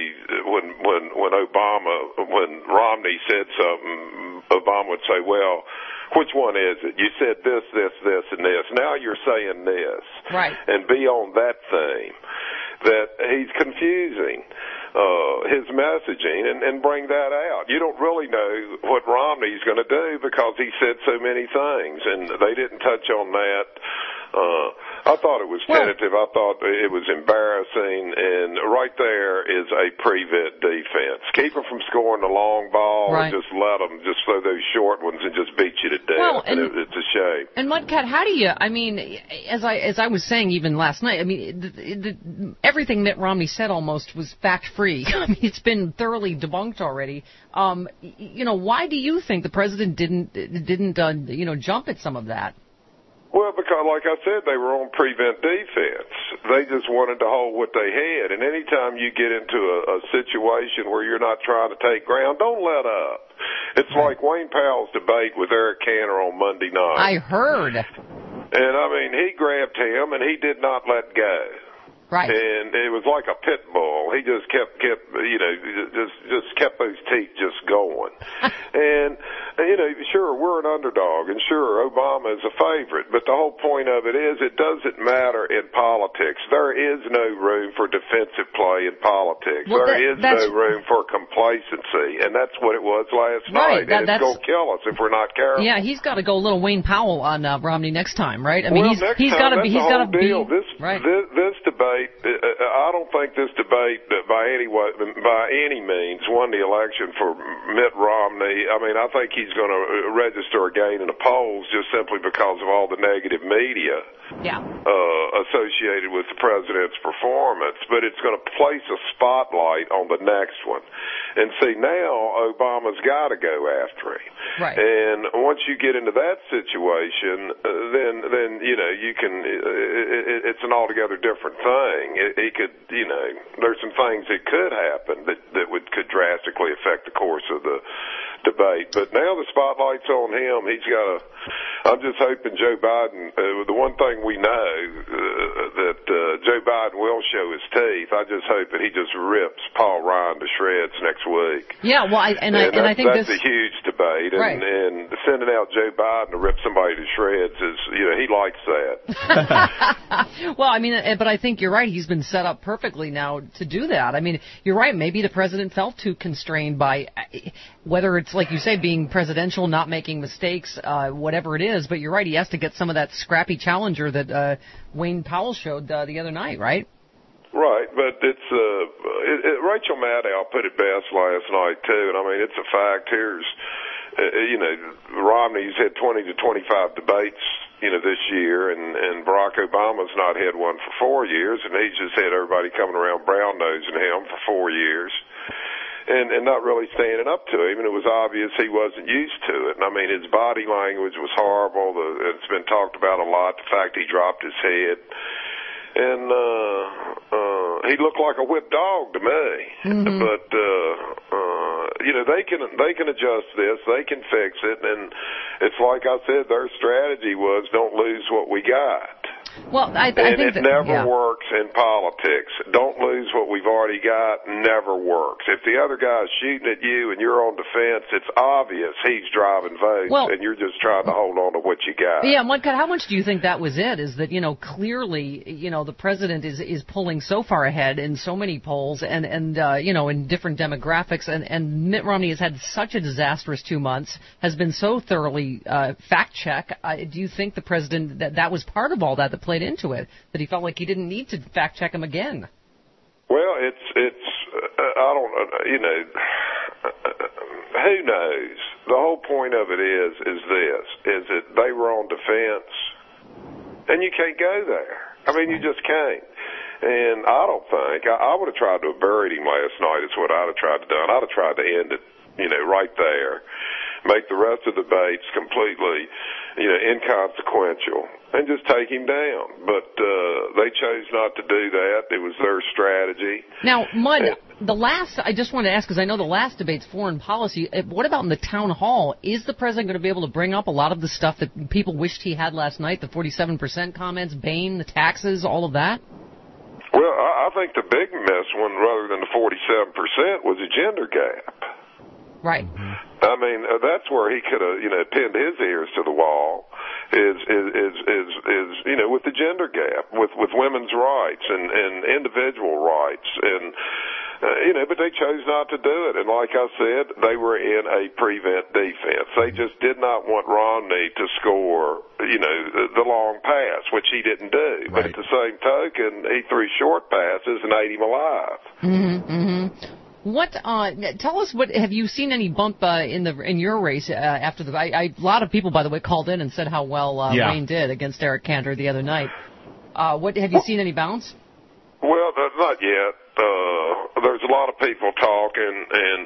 when Romney said something, Obama would say, "Well, which one is it? You said this, this, this, and this. Now you're saying this." Right. And be on that theme. That he's confusing his messaging and bring that out. You don't really know what Romney's going to do because he said so many things, and they didn't touch on that. I thought it was tentative. I thought it was embarrassing, and right there is a prevent defense. Keep them from scoring the long ball, and just let them just throw those short ones and just beat you to death. Well, and it's a shame. And Mudcat, how do you? I mean, as I was saying even last night, I mean, everything Mitt Romney said almost was fact-free. I mean, it's been thoroughly debunked already. Why do you think the president didn't jump at some of that? Well, because, like I said, they were on prevent defense. They just wanted to hold what they had. And anytime you get into a situation where you're not trying to take ground, don't let up. It's like Wayne Powell's debate with Eric Cantor on Monday night. I heard. And, I mean, he grabbed him, and he did not let go. Right. And it was like a pit bull. He just kept just kept those teeth just going. And, sure, we're an underdog, and sure, Obama is a favorite, but the whole point of it is it doesn't matter in politics. There is no room for defensive play in politics. There is no room for complacency, and that's what it was last night, and it's going to kill us if we're not careful. Yeah, he's got to go a little Wayne Powell on Romney next time, right? I mean, he's got to be. This debate. I don't think this debate by any means won the election for Mitt Romney. I mean, I think he's going to register or a gain in the polls just simply because of all the negative media associated with the president's performance, but it's going to place a spotlight on the next one. And see, now Obama's got to go after him. Right. And once you get into that situation, then you know, you can. It's an altogether different thing. He could, you know, there's some things that could happen that could drastically affect the course of the debate. But now the spotlight's on him. He's got to. I'm just hoping Joe Biden. The one thing we know that Joe Biden will show his teeth. I just hope that he just rips Paul Ryan to shreds next week. Yeah, well, I think that's a huge debate. Right. And sending out Joe Biden to rip somebody to shreds is, you know, he likes that. Well, I mean, but I think you're right. He's been set up perfectly now to do that. I mean, you're right. Maybe the president felt too constrained by whether it's, like you say, being presidential, not making mistakes, whatever it is. But you're right. He has to get some of that scrappy challenger that Wayne Powell showed the other night, right? Right, but it's Rachel Maddow put it best last night too, and I mean it's a fact. Here's, you know, Romney's had 20 to 25 debates, you know, this year, and Barack Obama's not had one for 4 years, and he's just had everybody coming around brown nosing him for 4 years. And not really standing up to him, and it was obvious he wasn't used to it. And I mean, his body language was horrible. It's been talked about a lot. The fact he dropped his head, and he looked like a whipped dog to me. Mm-hmm. But you know, they can adjust this. They can fix it. And it's like I said, their strategy was don't lose what we got. Well, I think it never works in politics. Don't lose what we've already got. Never works. If the other guy's shooting at you and you're on defense, it's obvious he's driving votes, and you're just trying to hold on to what you got. Yeah, Mudcut, how much do you think that was it? Is that, you know, clearly, you know, the president is pulling so far ahead in so many polls and you know, in different demographics, and Mitt Romney has had such a disastrous 2 months, has been so thoroughly fact-checked. Do you think the president, that was part of all that played into it, that he felt like he didn't need to fact check him again? Well, it's I don't, you know, who knows? The whole point of it is that they were on defense, and you can't go there. I mean, you just can't. And I don't think I would have tried to have buried him last night. Is what I'd have tried to do. I'd have tried to end it, you know, right there. Make the rest of the debates completely, you know, inconsequential, and just take him down. But they chose not to do that. It was their strategy. Now, Mud, I just wanted to ask, because I know the last debate's foreign policy. What about in the town hall? Is the president going to be able to bring up a lot of the stuff that people wished he had last night, the 47% comments, Bain, the taxes, all of that? Well, I think the big miss one, rather than the 47%, was a gender gap. Right. I mean, that's where he could have, you know, pinned his ears to the wall. Is you know, with the gender gap, with women's rights and individual rights, and you know, but they chose not to do it. And like I said, they were in a prevent defense. They just did not want Romney to score, you know, the long pass, which he didn't do. Right. But at the same token, he threw short passes and ate him alive. Mm-hmm. Mm-hmm. What? Tell us, what have you seen any bump in your race after the? A lot of people, by the way, called in and said how well Wayne did against Eric Cantor the other night. What have you seen any bounce? Well, not yet. There's a lot of people talking, and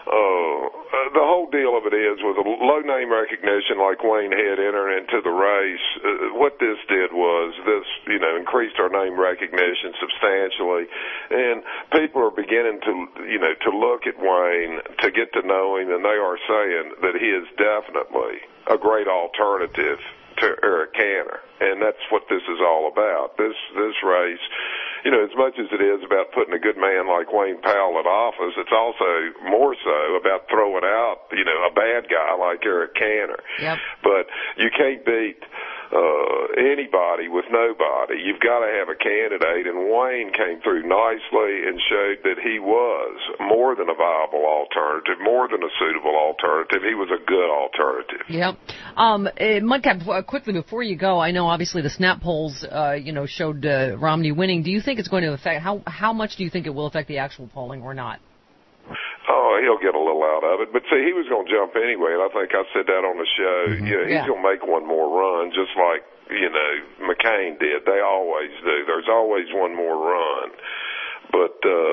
the whole deal of it is, with a low name recognition like Wayne had entering into the race, what this did was this, you know, increased our name recognition substantially, and people are beginning to, you know, to look at Wayne, to get to know him, and they are saying that he is definitely a great alternative to Eric Cantor, and that's what this is all about. This race, you know, as much as it is about putting a good man like Wayne Powell in office, it's also more so about throwing out, you know, a bad guy like Eric Cantor. Yep. But you can't beat anybody with nobody. You've got to have a candidate, and Wayne came through nicely and showed that he was more than a viable alternative, more than a suitable alternative. He was a good alternative. Yep. Mudcat, quickly before you go, I know obviously the snap polls, you know, showed Romney winning. Do you think it's going to affect, how much do you think it will affect the actual polling or not? Oh, he'll get a little out of it. But see, he was going to jump anyway, and I think I said that on the show. Mm-hmm. He's going to make one more run, just like, McCain did. They always do. There's always one more run. But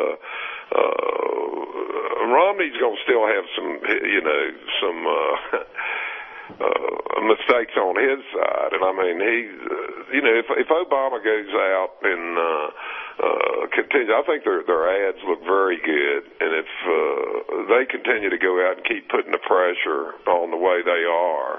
Romney's going to still have some mistakes on his side. And I mean, if Obama goes out and continue, I think their ads look very good. And if they continue to go out and keep putting the pressure on the way they are,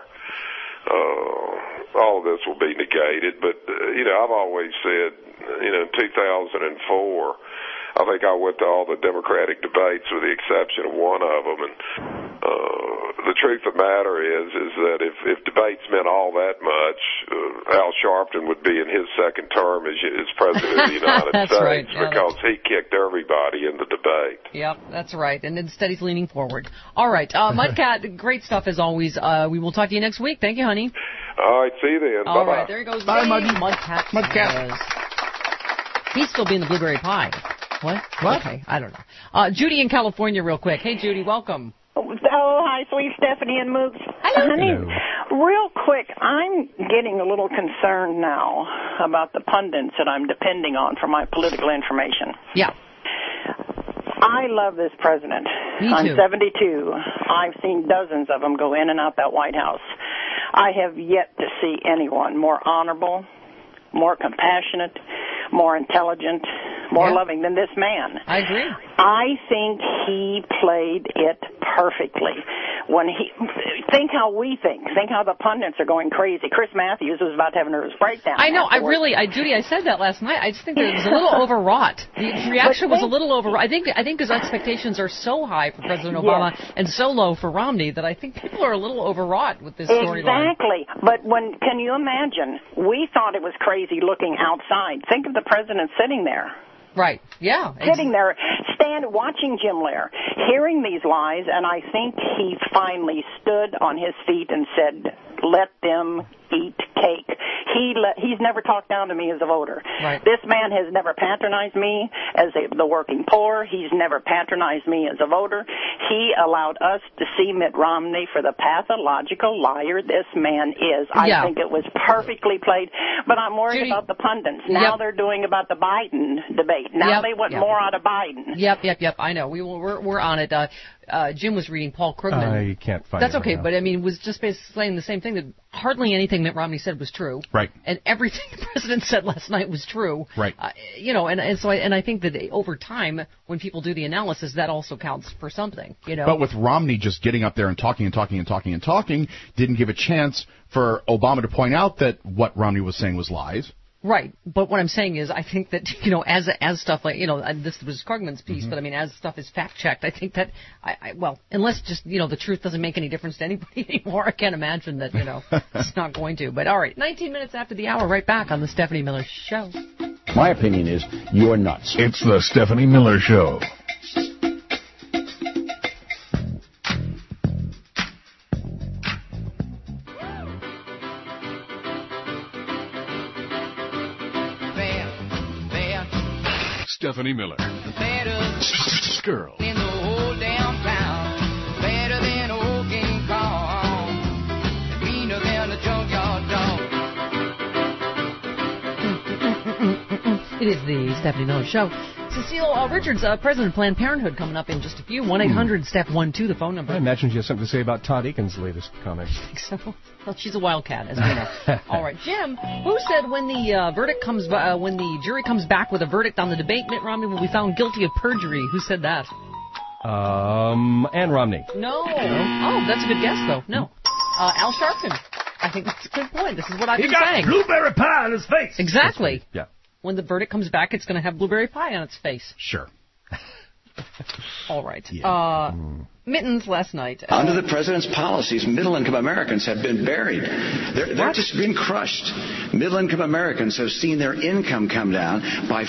all of this will be negated. But, I've always said, in 2004, I think I went to all the Democratic debates with the exception of one of them. And the truth of the matter is that if debates meant all that much, Al Sharpton would be in his second term as president of the United States right. because he kicked everybody in the debate. Yep, that's right. And instead he's leaning forward. All right. Mudcat, great stuff as always. We will talk to you next week. Thank you, honey. All right, see you then. All Bye-bye. right, there he goes. Bye, Muddy. Mudcat. He's still being the blueberry pie. What? Okay, I don't know. Judy in California real quick. Hey, Judy, welcome. Oh, hi, sweet Stephanie and Mooks. Hello. Honey, real quick, I'm getting a little concerned now about the pundits that I'm depending on for my political information. Yeah. I love this president. Me too. I'm 72. I've seen dozens of them go in and out that White House. I have yet to see anyone more honorable, more compassionate, more intelligent, more loving than this man. I agree. I think he played it perfectly. Think how we think. Think how the pundits are going crazy. Chris Matthews was about to have a nervous breakdown. I know. afterwards. Judy, I said that last night. I just think that it was a little overwrought. The reaction was a little overwrought. I think his expectations are so high for President Obama and so low for Romney that I think people are a little overwrought with this storyline. Exactly. But can you imagine? We thought it was crazy looking outside. Think of the president sitting there. Right. Yeah. Sitting there, watching Jim Lehrer, hearing these lies, and I think he finally stood on his feet and said, let them eat cake. He's never talked down to me as a voter. Right. This man has never patronized me as the working poor. He's never patronized me as a voter. He allowed us to see Mitt Romney for the pathological liar this man is. I think it was perfectly played, but I'm worried about the pundits. Now they're doing about the Biden debate. Now they want more out of Biden. Yep. I know. We're on it. Jim was reading Paul Krugman. I can't find That's it okay, right but I mean, was just basically saying the same thing, that hardly anything Mitt Romney said was true. Right. And everything the president said last night was true. Right. So I think that over time, when people do the analysis, that also counts for something. But with Romney just getting up there and talking, didn't give a chance for Obama to point out that what Romney was saying was lies. Right, but what I'm saying is, I think that as stuff like this was Krugman's piece, but I mean, as stuff is fact checked, I think that unless just the truth doesn't make any difference to anybody anymore, I can't imagine that it's not going to. But all right, 19 minutes after the hour, right back on the Stephanie Miller Show. My opinion is you're nuts. It's the Stephanie Miller Show. Stephanie Miller. Girl. In the whole damn town. Better than old King Kong. Meaner than a junkyard dog. It is the Stephanie Miller Show. Cecile Richards, president of Planned Parenthood, coming up in just a few. 1-800-STEP-12, the phone number. I imagine she has something to say about Todd Eakins' latest comments. I think so. Well, she's a wildcat, as we know. All right, Jim, who said when the when the jury comes back with a verdict on the debate, Mitt Romney will be found guilty of perjury? Who said that? Ann Romney. No. Oh, that's a good guess, though. No. Al Sharpton. I think that's a good point. This is what I've been saying. He got blueberry pie on his face. Exactly. Yeah. When the verdict comes back, it's going to have blueberry pie on its face. Sure. All right. Yeah. Mittens last night. Under the president's policies, middle-income Americans have been buried. They're just being crushed. Middle-income Americans have seen their income come down by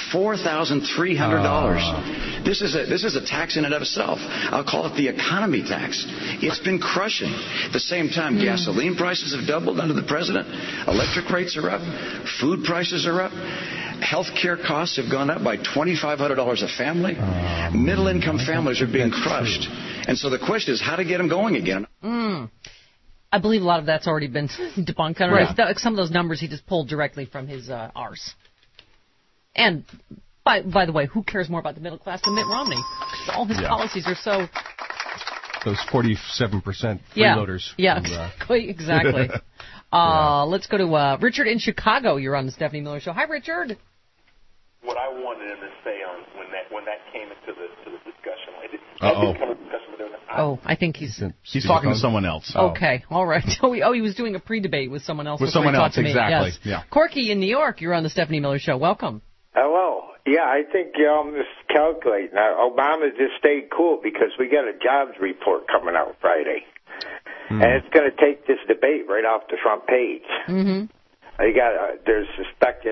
$4,300. This is a tax in and of itself. I'll call it the economy tax. It's been crushing. At the same time, gasoline prices have doubled under the president. Electric rates are up. Food prices are up. Health care costs have gone up by $2,500 a family. Middle-income families are being crushed. And so the question is how to get them going again. I believe a lot of that's already been debunked. Some of those numbers he just pulled directly from his arse. And, by the way, who cares more about the middle class than Mitt Romney? All his policies are so... Those 47% freeloaders. Yeah, exactly. Let's go to Richard in Chicago. You're on the Stephanie Miller Show. Hi, Richard. What I wanted him to say on when that came into the discussion. I think he's talking to someone else. Okay, all right. He was doing a pre-debate with someone else. With someone else, exactly. Yes. Yeah. Corky in New York. You're on the Stephanie Miller Show. Welcome. Hello. Yeah, I think y'all miscalculate. Now, Obama just stayed cool because we got a jobs report coming out Friday. And it's going to take this debate right off the front page. There's suspected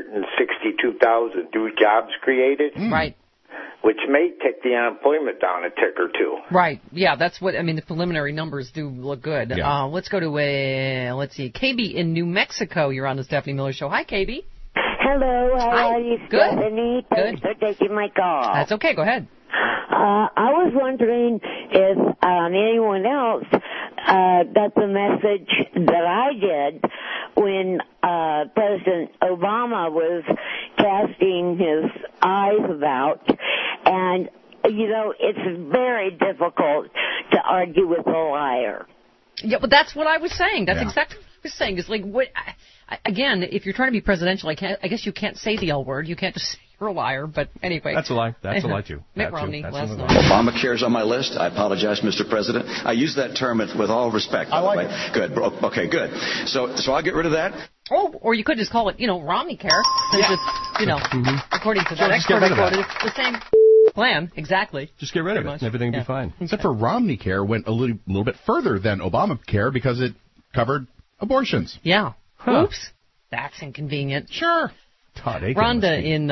162,000 new jobs created. Right. Which may take the unemployment down a tick or two. Right. Yeah, that's what, the preliminary numbers do look good. Yeah. Let's go to, KB in New Mexico. You're on the Stephanie Miller Show. Hi, KB. Hello, how are you, Good. Stephanie? Thanks for taking my call. That's okay, go ahead. I was wondering if anyone else got the message that I did when President Obama was casting his eyes about. And, it's very difficult to argue with a liar. Yeah, but that's what I was saying. That's exactly what I was saying. It's like, again, if you're trying to be presidential, I guess you can't say the L word. You can't just say you're a liar. But anyway. That's a lie. That's a lie, too. Mitt Romney last night. Obamacare's on my list. I apologize, Mr. President. I use that term with all respect. I like it. Good. Okay, good. So I'll get rid of that. Oh, or you could just call it, Romney care. Since it's, according to that expert I quoted, it's the same plan. Exactly. Just get rid of it and everything will be fine. Except for Romney care went a little bit further than Obamacare because it covered abortions. Yeah. Huh. Oops. That's inconvenient. Sure. Todd Aiken. Rhonda in,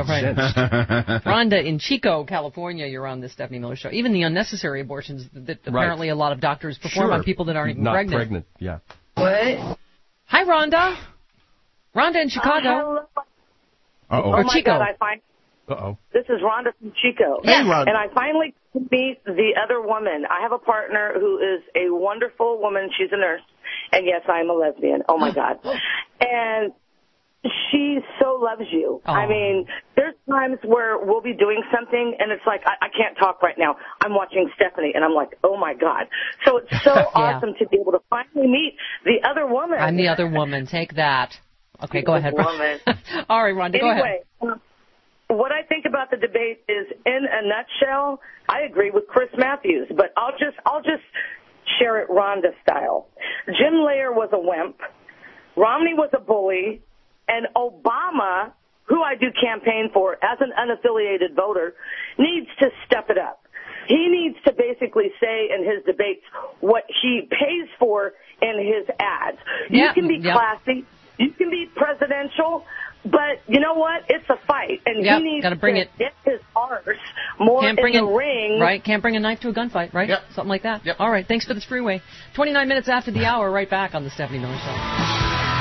Rhonda in Chico, California, you're on the Stephanie Miller Show. Even the unnecessary abortions that apparently a lot of doctors perform on people that aren't even pregnant. Not pregnant, yeah. What? Hi, Rhonda. Rhonda in Chicago. Uh-oh. Or Chico. God, This is Rhonda from Chico. Hey, Rhonda. And I finally meet the other woman. I have a partner who is a wonderful woman. She's a nurse. And yes, I am a lesbian. Oh, my God. And she so loves you. Oh. I mean, there's times where we'll be doing something, and it's like, I can't talk right now. I'm watching Stephanie, and I'm like, oh, my God. So it's so awesome to be able to finally meet the other woman. I'm the other woman. Take that. Okay, go ahead. Woman. All right, Rhonda, go ahead. Anyway, what I think about the debate is, in a nutshell, I agree with Chris Matthews, but I'll just share it Rhonda style. Jim Lair was a wimp. Romney was a bully. And Obama, who I do campaign for as an unaffiliated voter, needs to step it up. He needs to basically say in his debates what he pays for in his ads. You can be classy. You can be presidential. But you know what? It's a fight. And he needs to get his arse more in the ring. Right. Can't bring a knife to a gunfight, right? Yep. Something like that. Yep. All right. Thanks for this freeway. 29 minutes after the hour, right back on the Stephanie Miller Show.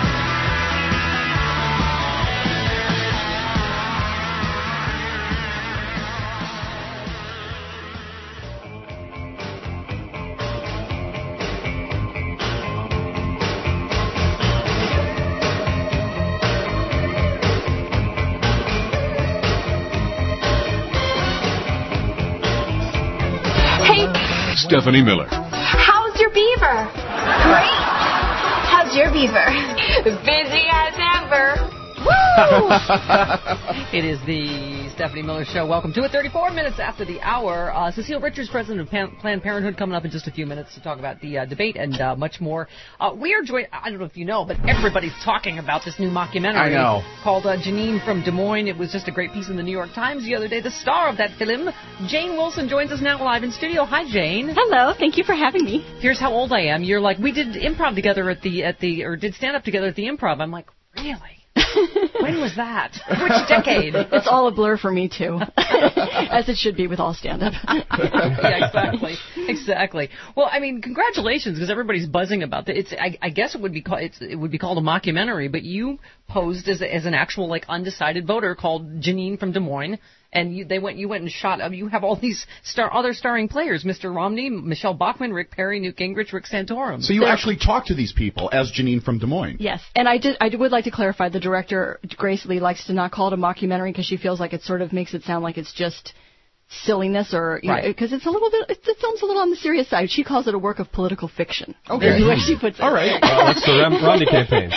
Stephanie Miller. How's your beaver? Great. How's your beaver? Busy as ever. Woo! It is the Stephanie Miller Show. Welcome to it. 34 minutes after the hour. Cecile Richards, president of Planned Parenthood, coming up in just a few minutes to talk about the debate and much more. We are joined, I don't know if you know, but everybody's talking about this new mockumentary called Janine from Des Moines. It was just a great piece in the New York Times the other day. The star of that film, Jane Wilson, joins us now live in studio. Hi, Jane. Hello. Thank you for having me. Here's how old I am. You're like, we did improv together or did stand up together at the Improv. I'm like, really? When was that? Which decade? It's all a blur for me, too. As it should be with all stand-up. Yeah, exactly. Exactly. Well, I mean, congratulations, because everybody's buzzing about it. I guess it would be called a mockumentary, but you posed as an actual like undecided voter called Janine from Des Moines, and you went and shot. You have all these other starring players: Mr. Romney, Michelle Bachmann, Rick Perry, Newt Gingrich, Rick Santorum. So you actually talked to these people as Janine from Des Moines. Yes, and I would like to clarify. The director Grace Lee likes to not call it a mockumentary because she feels like it sort of makes it sound like it's just silliness, or because it's a little bit. The film's a little on the serious side. She calls it a work of political fiction. Okay, the way she puts it. All right, that's the Romney campaign.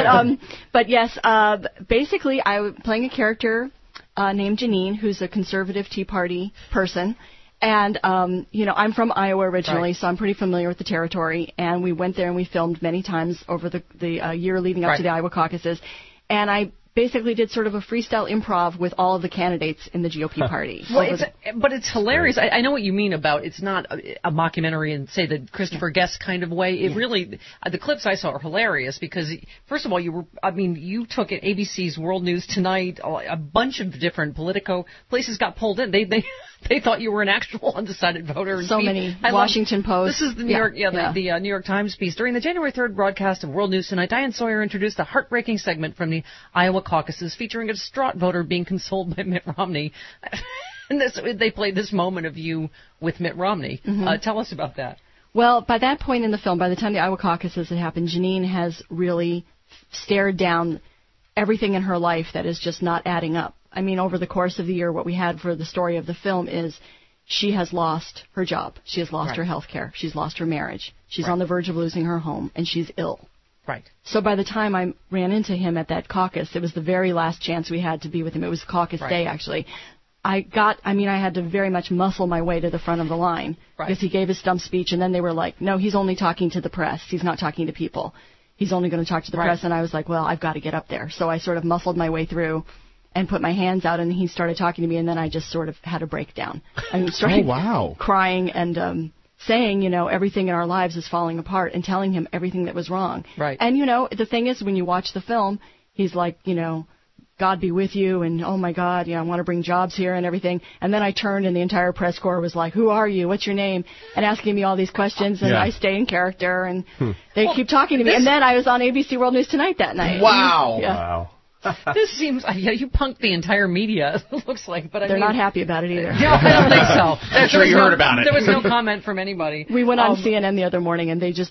But yes, basically, I was playing a character named Janine, who's a conservative Tea Party person. And, I'm from Iowa originally, so I'm pretty familiar with the territory. And we went there and we filmed many times over the year leading up to the Iowa caucuses. And I basically did sort of a freestyle improv with all of the candidates in the GOP party. Well, but it's hilarious. I know what you mean about it's not a mockumentary in, say, the Christopher Guest kind of way. It really, the clips I saw are hilarious because, first of all, you took it, ABC's World News Tonight, a bunch of different Politico places got pulled in. They thought you were an actual undecided voter. So many. Washington Post. This is the the New York Times piece. During the January 3rd broadcast of World News Tonight, Diane Sawyer introduced a heartbreaking segment from the Iowa caucuses featuring a distraught voter being consoled by Mitt Romney. And they played this moment of you with Mitt Romney. Mm-hmm. Tell us about that. Well, by that point in the film, by the time the Iowa caucuses had happened, Janine has really stared down everything in her life that is just not adding up. I mean, over the course of the year, what we had for the story of the film is she has lost her job. She has lost her health care. She's lost her marriage. She's on the verge of losing her home, and she's ill. Right. So by the time I ran into him at that caucus, it was the very last chance we had to be with him. It was caucus day, actually. I had to very much muscle my way to the front of the line because he gave his stump speech, and then they were like, no, he's only talking to the press. He's not talking to people. He's only going to talk to the press. And I was like, well, I've got to get up there. So I sort of muscled my way through and put my hands out, and he started talking to me, and then I just sort of had a breakdown. I started crying and saying, everything in our lives is falling apart, and telling him everything that was wrong. Right. And, the thing is, when you watch the film, he's like, God be with you, and oh my God, I want to bring jobs here and everything. And then I turned, and the entire press corps was like, who are you? What's your name? And asking me all these questions, and I stay in character, and they keep talking to me. And then I was on ABC World News Tonight that night. Wow. Wow. This seems, you punked the entire media, it looks like. But they're not happy about it either. No, I don't think so. I'm sure you heard about it. There was no comment from anybody. We went on CNN the other morning, and they just,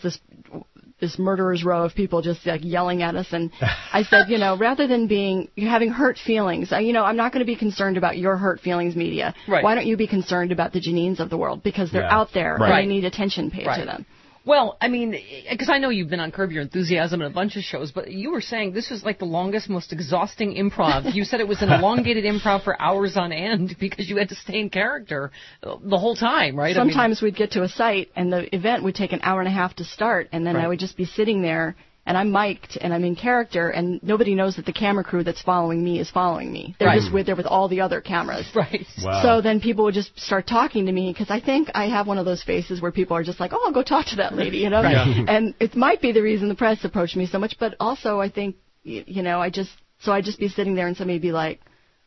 this murderer's row of people just like yelling at us. And I said, rather than having hurt feelings, I'm not going to be concerned about your hurt feelings, media. Right. Why don't you be concerned about the Janines of the world? Because they're out there and they need attention paid to them. Well, I mean, because I know you've been on Curb Your Enthusiasm and a bunch of shows, but you were saying this was like the longest, most exhausting improv. You said it was an elongated improv for hours on end because you had to stay in character the whole time, right? Sometimes we'd get to a site and the event would take an hour and a half to start, and then I would just be sitting there, and I'm mic'd and I'm in character, and nobody knows that the camera crew that's following me is following me. They're just there with all the other cameras. Right. Wow. So then people would just start talking to me because I think I have one of those faces where people are just like, oh, I'll go talk to that lady, And it might be the reason the press approached me so much, but also I think, I'd just be sitting there and somebody would be like,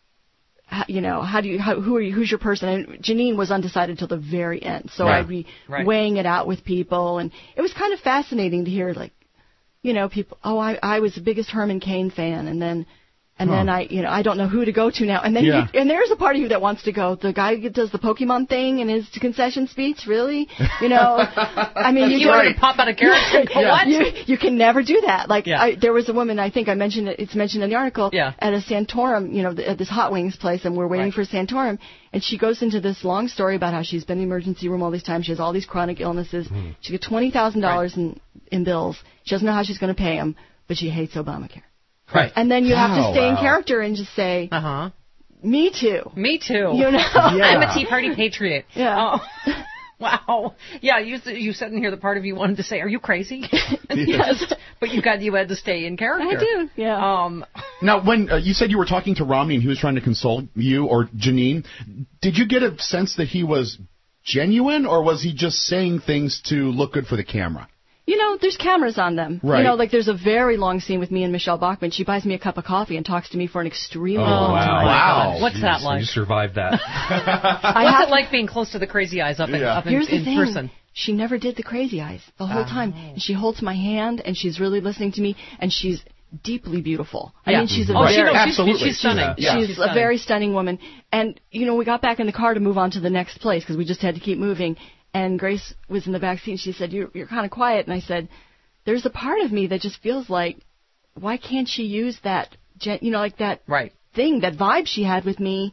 who are you, who's your person? And Janine was undecided till the very end. So I'd be weighing it out with people, and it was kind of fascinating to hear, like, people, I was the biggest Herman Cain fan, and then I don't know who to go to now. And then and there's a part of you that wants to go, the guy who does the Pokemon thing in his concession speech, really? I mean, you want to pop out of character? What? You can never do that. Like, there was a woman, I think I mentioned it, it's mentioned in the article, at a Santorum, at this Hot Wings place, and we're waiting for Santorum, and she goes into this long story about how she's been in the emergency room all these times. She has all these chronic illnesses. She got $20,000 in bills. She doesn't know how she's going to pay them, but she hates Obamacare. Right. And then you have to stay in character and just say, me too. Me too. I'm a Tea Party patriot. Yeah. Oh. Wow. Yeah, you said in here the part of you wanted to say, are you crazy? Yes. But you had to stay in character. I do, yeah. Now, when you said you were talking to Romney and he was trying to console you or Janine, did you get a sense that he was genuine, or was he just saying things to look good for the camera? There's cameras on them. Right. Like there's a very long scene with me and Michelle Bachmann. She buys me a cup of coffee and talks to me for an extremely long time. Wow. What's that like? You survived that. What's it like being close to the crazy eyes up Here's the in thing. person? She never did the crazy eyes the whole time. And she holds my hand, and she's really listening to me, and she's deeply beautiful. I mean, she's she's stunning. She's a very stunning woman. And, we got back in the car to move on to the next place because we just had to keep moving. And Grace was in the back seat, and she said, you're kind of quiet. And I said, there's a part of me that just feels like, why can't she use that, like that thing, that vibe she had with me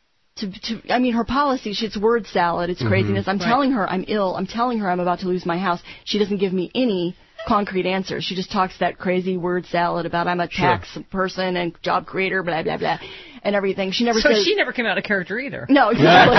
her policy, it's word salad, it's craziness. I'm telling her I'm ill. I'm telling her I'm about to lose my house. She doesn't give me any concrete answers. She just talks that crazy word salad about I'm a tax person and job creator, blah, blah, blah, and everything. She never says... she never came out of character either. No, exactly.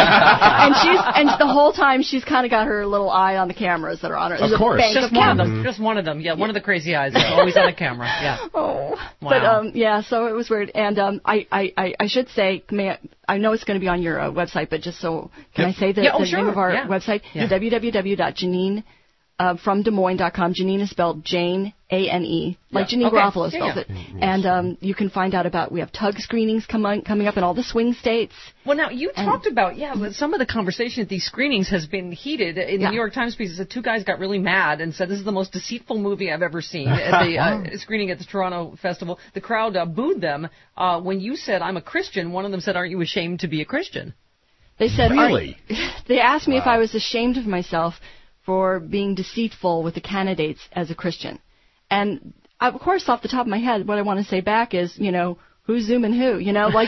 and the whole time she's kind of got her little eye on the cameras that are on her. Of course. Just one of them. Just one of them. Yeah, one of the crazy eyes is always on the camera. Yeah. Oh. Wow. But, so it was weird. And I should say, I know it's going to be on your website, but just so... Can I say the name of our website? Yeah. www.Janine... from Des Moines.com. Janine is spelled Jane, A-N-E, like Janine Garofalo spells it. And you can find out we have tug screenings coming up in all the swing states. Well, now, you talked about, some of the conversation at these screenings has been heated. In the New York Times piece, two guys got really mad and said, this is the most deceitful movie I've ever seen at the screening at the Toronto Festival. The crowd booed them. When you said, I'm a Christian, one of them said, aren't you ashamed to be a Christian? They said, really? They asked me if I was ashamed of myself for being deceitful with the candidates as a Christian. And, of course, off the top of my head, what I want to say back is, who's zooming who?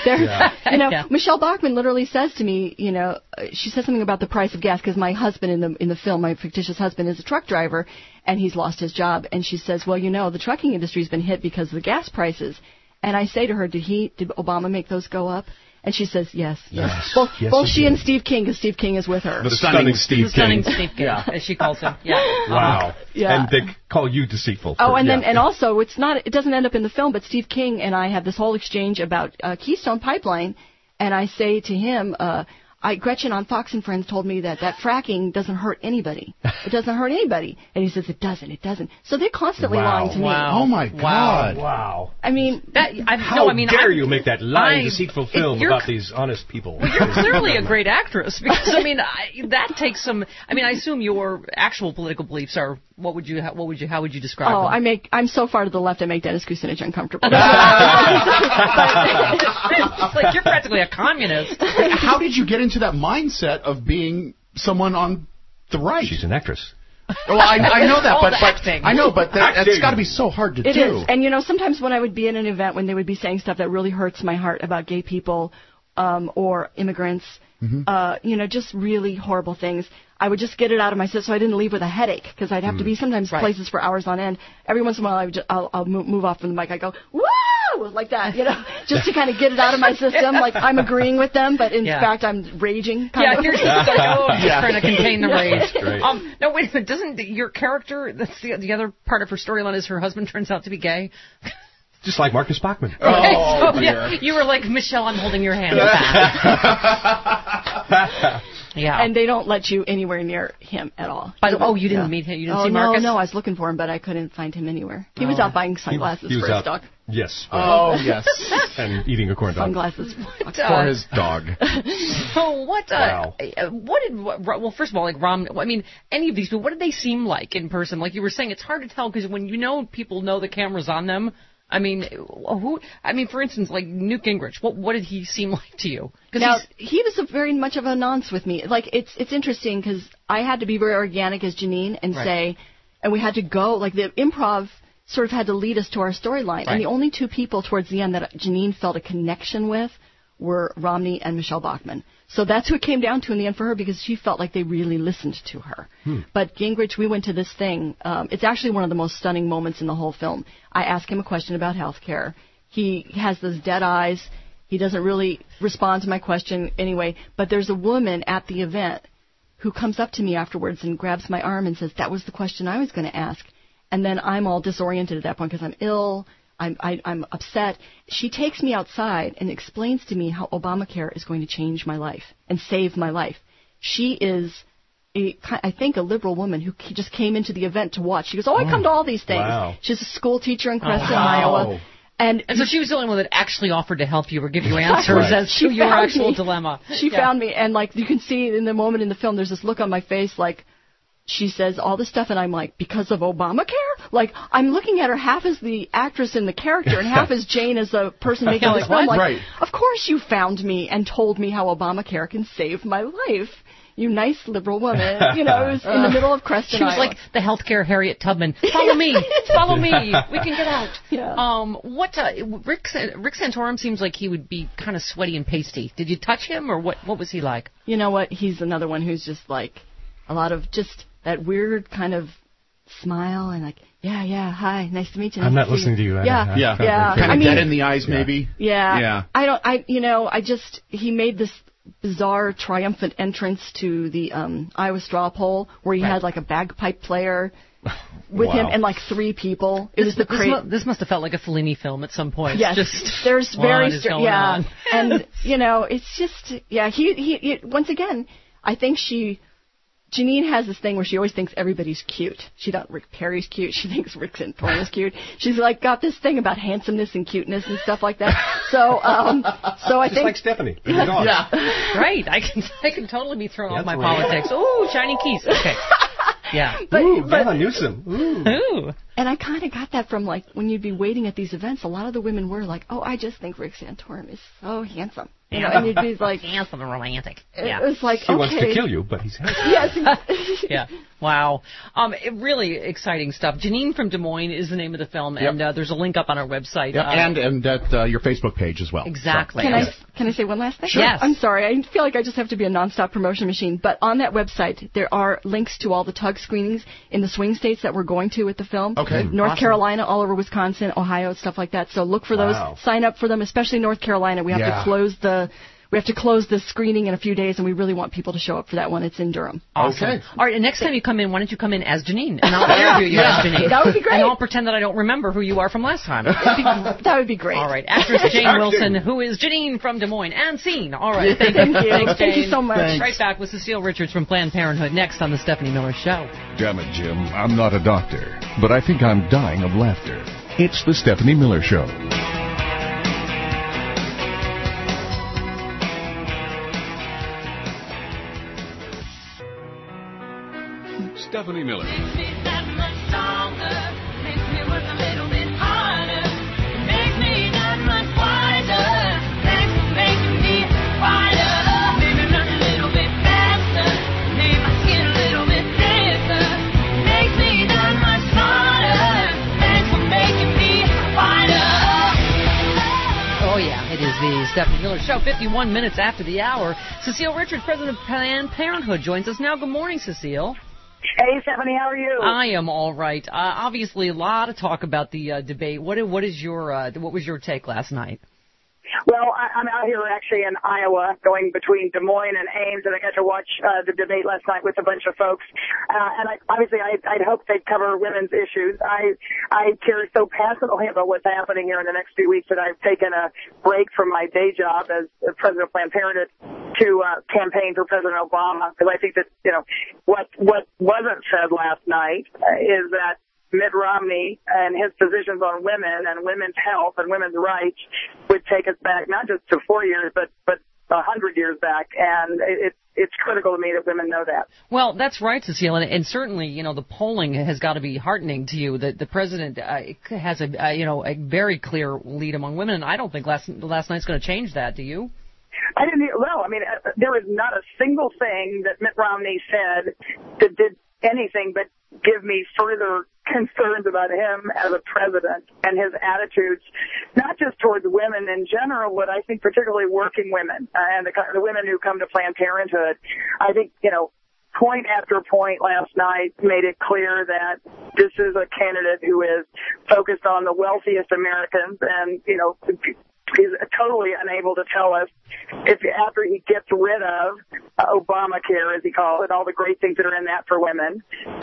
Michelle Bachmann literally says to me, she says something about the price of gas because my husband in the film, my fictitious husband, is a truck driver, and he's lost his job. And she says, well, the trucking industry's been hit because of the gas prices. And I say to her, did Obama make those go up? And she says, yes. Both she and Steve King, because Steve King is with her. The stunning Steve King. Stunning Steve King, as she calls him. Yeah. Wow. And they call you deceitful. And also, it doesn't end up in the film, but Steve King and I have this whole exchange about Keystone Pipeline, and I say to him, Gretchen on Fox and Friends told me that fracking doesn't hurt anybody. It doesn't hurt anybody. And he says, it doesn't. So they're constantly lying to me. Oh, my God. Wow. I mean... How dare you make that lying, deceitful film about these honest people? Well, you're clearly a great actress, because, that takes some... I assume your actual political beliefs are... How would you describe them? I'm so far to the left, I make Dennis Kucinich uncomfortable. It's like you're practically a communist. How did you get into that mindset of being someone on the right? She's an actress. Well, I know that, but that's got to be so hard to do. It is. And, sometimes when I would be in an event when they would be saying stuff that really hurts my heart about gay people or immigrants, just really horrible things, I would just get it out of my system so I didn't leave with a headache, because I'd have to be sometimes places for hours on end. Every once in a while, I'll move off from the mic. I go, woo! Like that, just to kind of get it out of my system. Like I'm agreeing with them, but in fact I'm raging. You're just like, just trying to contain the rage. No, wait a minute. Doesn't your character, that's the other part of her storyline, is her husband turns out to be gay? Just like Marcus Bachmann. Oh, dear. You were like, Michelle, I'm holding your hand back. Yeah. And they don't let you anywhere near him at all. You didn't meet him? You didn't see Marcus? No, I was looking for him, but I couldn't find him anywhere. He was out buying sunglasses for his dog. Yes. Oh, yes. And eating a corn dog. Sunglasses for his dog. So well, first of all, like any of these people, what did they seem like in person? Like you were saying, it's hard to tell because when people know the camera's on them. For instance, like Newt Gingrich, what did he seem like to you? Now, he was very much of a nonce with me. Like, it's interesting because I had to be very organic as Janine and say, and we had to go, like the improv sort of had to lead us to our storyline. And the only two people towards the end that Janine felt a connection with were Romney and Michelle Bachmann. So that's who it came down to in the end for her, because she felt like they really listened to her. But Gingrich, we went to this thing. It's actually one of the most stunning moments in the whole film. I asked him a question about health care. He has those dead eyes. He doesn't really respond to my question anyway. But there's a woman at the event who comes up to me afterwards and grabs my arm and says, that was the question I was going to ask. And then I'm all disoriented at that point because I'm ill. I'm upset. She takes me outside and explains to me how Obamacare is going to change my life and save my life. She is I think a liberal woman who just came into the event to watch. She goes, I come to all these things. Wow. She's a school teacher in Creston, Iowa. And so she was the only one that actually offered to help you or give you answers as to your actual dilemma. She found me, and like you can see in the moment in the film, there's this look on my face like she says all this stuff, and I'm like, because of Obamacare? Like, I'm looking at her half as the actress in the character and half as Jane as the person making this film. Like, of course you found me and told me how Obamacare can save my life. You nice liberal woman. You know, it was in the middle of Creston, She was Iowa. like the healthcare Harriet Tubman. Follow me. Follow me. We can get out. Yeah. Rick Santorum seems like he would be kind of sweaty and pasty. Did you touch him, or what was he like? You know what? He's another one who's just like a lot of just that weird kind of smile and like, yeah, hi, nice to meet you. I'm not listening to you. Yeah. Kind of dead in the eyes, maybe. Yeah. He made this bizarre triumphant entrance to the Iowa straw poll where he had like a bagpipe player with him and like 3 people. It was the This must have felt like a Fellini film at some point. Yes, there's very on. And it's just he once again I think Janine has this thing where she always thinks everybody's cute. She thought Rick Perry's cute. She thinks Rick Santorum is cute. She's like got this thing about handsomeness and cuteness and stuff like that. So I just think like Stephanie. Right. I can totally be thrown off my politics. Ooh, shiny keys. Okay. Yeah. But Newsom. Ooh. And I kind of got that from like when you'd be waiting at these events. A lot of the women were like, I just think Rick Santorum is so handsome. You know, and you'd be like handsome and romantic. It was like he wants to kill you, but he's handsome. Yes. Yeah. Wow. Really exciting stuff. Janine from Des Moines is the name of the film, and there's a link up on our website. And at your Facebook page as well. Exactly. So. Can I say one last thing? Sure. Yes. I'm sorry. I feel like I just have to be a nonstop promotion machine. But on that website, there are links to all the tug screenings in the swing states that we're going to with the film. Okay. North Carolina, all over Wisconsin, Ohio, stuff like that. So look for those. Sign up for them, especially North Carolina. We have to close the screening in a few days, and we really want people to show up for that one. It's in Durham. Awesome. Okay. All right, and next time you come in, why don't you come in as Janine, and I'll interview you as Janine. That would be great. And I'll pretend that I don't remember who you are from last time. That would be great. All right, actress Jane Wilson, who is Janine from Des Moines, and scene. All right, thank you. Thanks, Thank you so much. Thanks. Right back with Cecile Richards from Planned Parenthood next on the Stephanie Miller Show. Damn it, Jim, I'm not a doctor, but I think I'm dying of laughter. It's the Stephanie Miller Show. Stephanie Miller. It is the Stephanie Miller Show, 51 minutes after the hour. Cecile Richards, president of Planned Parenthood, joins us now. Good morning, Cecile. Hey, Stephanie, how are you? I am all right. Obviously, a lot of talk about the debate. What was your take last night? Well, I'm out here actually in Iowa, going between Des Moines and Ames, and I got to watch the debate last night with a bunch of folks. And I'd hoped they'd cover women's issues. I care so passionately about what's happening here in the next few weeks that I've taken a break from my day job as president of Planned Parenthood to campaign for President Obama, because I think that, what wasn't said last night is that Mitt Romney and his positions on women and women's health and women's rights would take us back not just to 4 years, but 100 years back. And it's critical to me that women know that. Well, that's right, Cecile, and certainly, the polling has got to be heartening to you that the president has a very clear lead among women. And I don't think last night's going to change that. Do you? I didn't. Well, I mean, there was not a single thing that Mitt Romney said that did anything but give me further concerns about him as a president and his attitudes, not just towards women in general, but I think particularly working women and the women who come to Planned Parenthood. I think, point after point last night made it clear that this is a candidate who is focused on the wealthiest Americans, and, he's totally unable to tell us if after he gets rid of Obamacare, as he calls it, all the great things that are in that for women,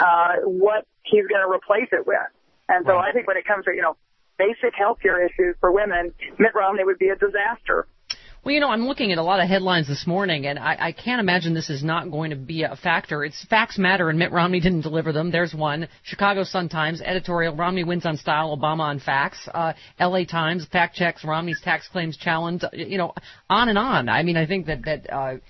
what he's going to replace it with. And so I think when it comes to, basic health care issues for women, Mitt Romney would be a disaster. Well, I'm looking at a lot of headlines this morning, and I can't imagine this is not going to be a factor. It's facts matter, and Mitt Romney didn't deliver them. There's one. Chicago Sun-Times editorial: Romney wins on style, Obama on facts. L.A. Times: fact checks Romney's tax claims challenge. On and on. I mean, I think that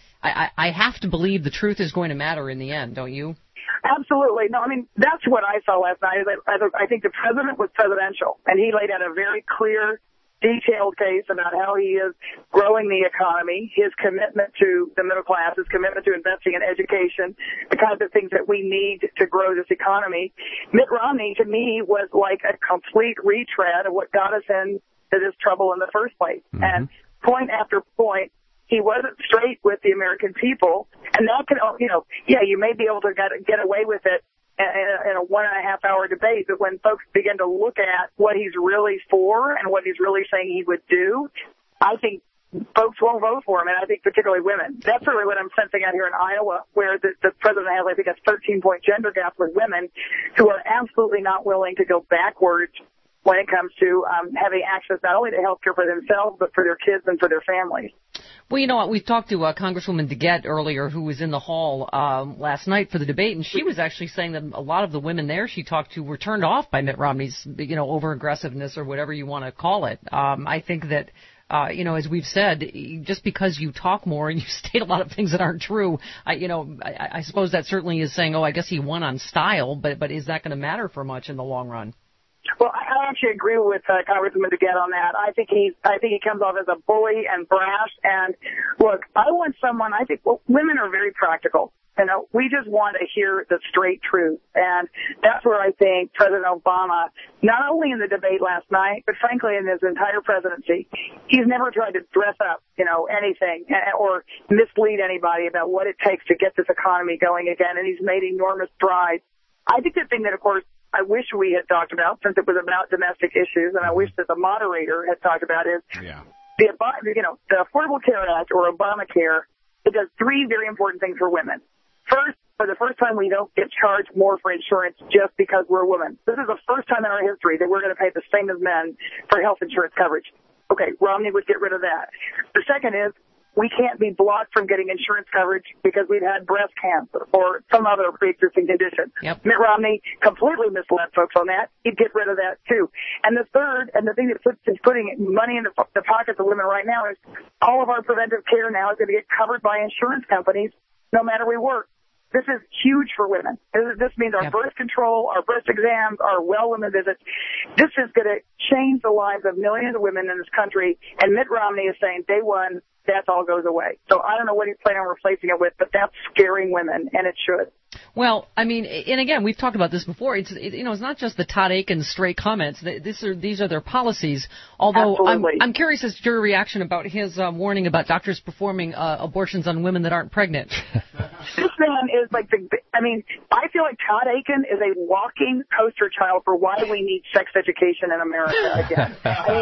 I have to believe the truth is going to matter in the end, don't you? Absolutely. No, I mean, that's what I saw last night. I think the president was presidential, and he laid out a very clear, detailed case about how he is growing the economy, his commitment to the middle class, his commitment to investing in education, the kinds of things that we need to grow this economy. Mitt Romney, to me, was like a complete retread of what got us into this trouble in the first place. Mm-hmm. And point after point, he wasn't straight with the American people, and that can, you may be able to get away with it in a 1.5-hour debate, but when folks begin to look at what he's really for and what he's really saying he would do, I think folks won't vote for him, and I think particularly women. That's really what I'm sensing out here in Iowa, where the president has, I think, a 13-point gender gap with women who are absolutely not willing to go backwards when it comes to having access not only to health care for themselves, but for their kids and for their families. Well, you know what? We talked to Congresswoman DeGette earlier, who was in the hall last night for the debate, and she was actually saying that a lot of the women there she talked to were turned off by Mitt Romney's, over-aggressiveness or whatever you want to call it. I think that, as we've said, just because you talk more and you state a lot of things that aren't true, I suppose that certainly is saying, I guess he won on style, but is that going to matter for much in the long run? Well, I actually agree with Congresswoman DeGette on that. I think he comes off as a bully and brash. And look, I want someone. Women are very practical. We just want to hear the straight truth, and that's where I think President Obama, not only in the debate last night, but frankly in his entire presidency, he's never tried to dress up, anything or mislead anybody about what it takes to get this economy going again. And he's made enormous strides. I think the thing that, of course, I wish we had talked about, since it was about domestic issues, and I wish that the moderator had talked about, is the Affordable Care Act, or Obamacare. It does 3 very important things for women. First, for the first time, we don't get charged more for insurance just because we're women. This is the first time in our history that we're going to pay the same as men for health insurance coverage. Okay, Romney would get rid of that. The second is, we can't be blocked from getting insurance coverage because we've had breast cancer or some other pre-existing condition. Yep. Mitt Romney completely misled folks on that. He'd get rid of that, too. And the third, and the thing that is putting money in the pockets of women right now, is all of our preventive care now is going to get covered by insurance companies no matter where we work. This is huge for women. This means our birth control, our breast exams, our well women visits. This is going to change the lives of millions of women in this country. And Mitt Romney is saying, day one, that all goes away. So I don't know what he's planning on replacing it with, but that's scaring women, and it should. Well, I mean, and again, we've talked about this before. It's not just the Todd Akin stray comments. These are their policies. Although I'm curious as to your reaction about his warning about doctors performing abortions on women that aren't pregnant. This man is like I feel like Todd Akin is a walking poster child for why we need sex education in America again.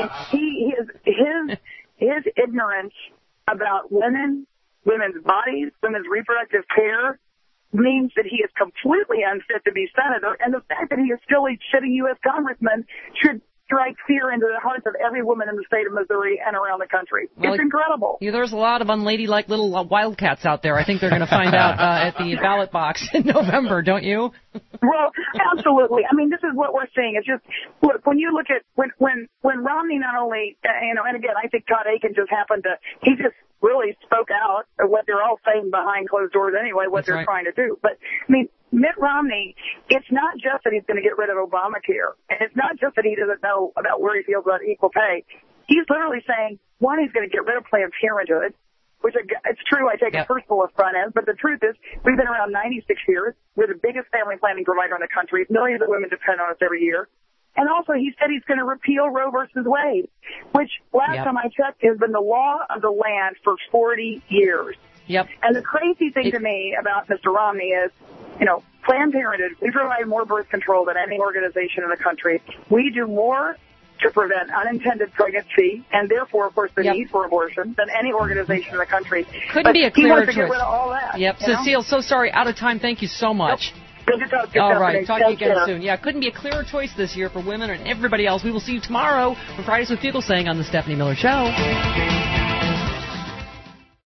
His ignorance about women's bodies, women's reproductive care, means that he is completely unfit to be senator, and the fact that he is still a sitting U.S. congressman should strike fear into the hearts of every woman in the state of Missouri and around the country. It's incredible. There's a lot of unladylike little wildcats out there. I think they're going to find out at the ballot box in November, don't you? Well, absolutely. I mean, this is what we're seeing. It's just, look, when you look at, when Romney not only, and again, I think Todd Akin just he just really spoke out of what they're all saying behind closed doors anyway, what they're trying to do. But, I mean, Mitt Romney, it's not just that he's going to get rid of Obamacare, and it's not just that he doesn't know about where he feels about equal pay. He's literally saying, one, he's going to get rid of Planned Parenthood, which it's true, I take a personal affront as, but the truth is, we've been around 96 years. We're the biggest family planning provider in the country. Millions of women depend on us every year. And also, he said he's going to repeal Roe versus Wade, which last time I checked has been the law of the land for 40 years. Yep. And the crazy thing to me about Mr. Romney is, Planned Parenthood, we provide more birth control than any organization in the country. We do more to prevent unintended pregnancy and therefore, of course, the need for abortion than any organization in the country. Couldn't be a clearer choice. He wants to get rid of all that. Yep. Cecile, so sorry, out of time. Thank you so much. Yep. Good to talk to you. All right, talk to you again soon. Yeah, couldn't be a clearer choice this year for women and everybody else. We will see you tomorrow for Fridays with Fugelsang on the Stephanie Miller Show.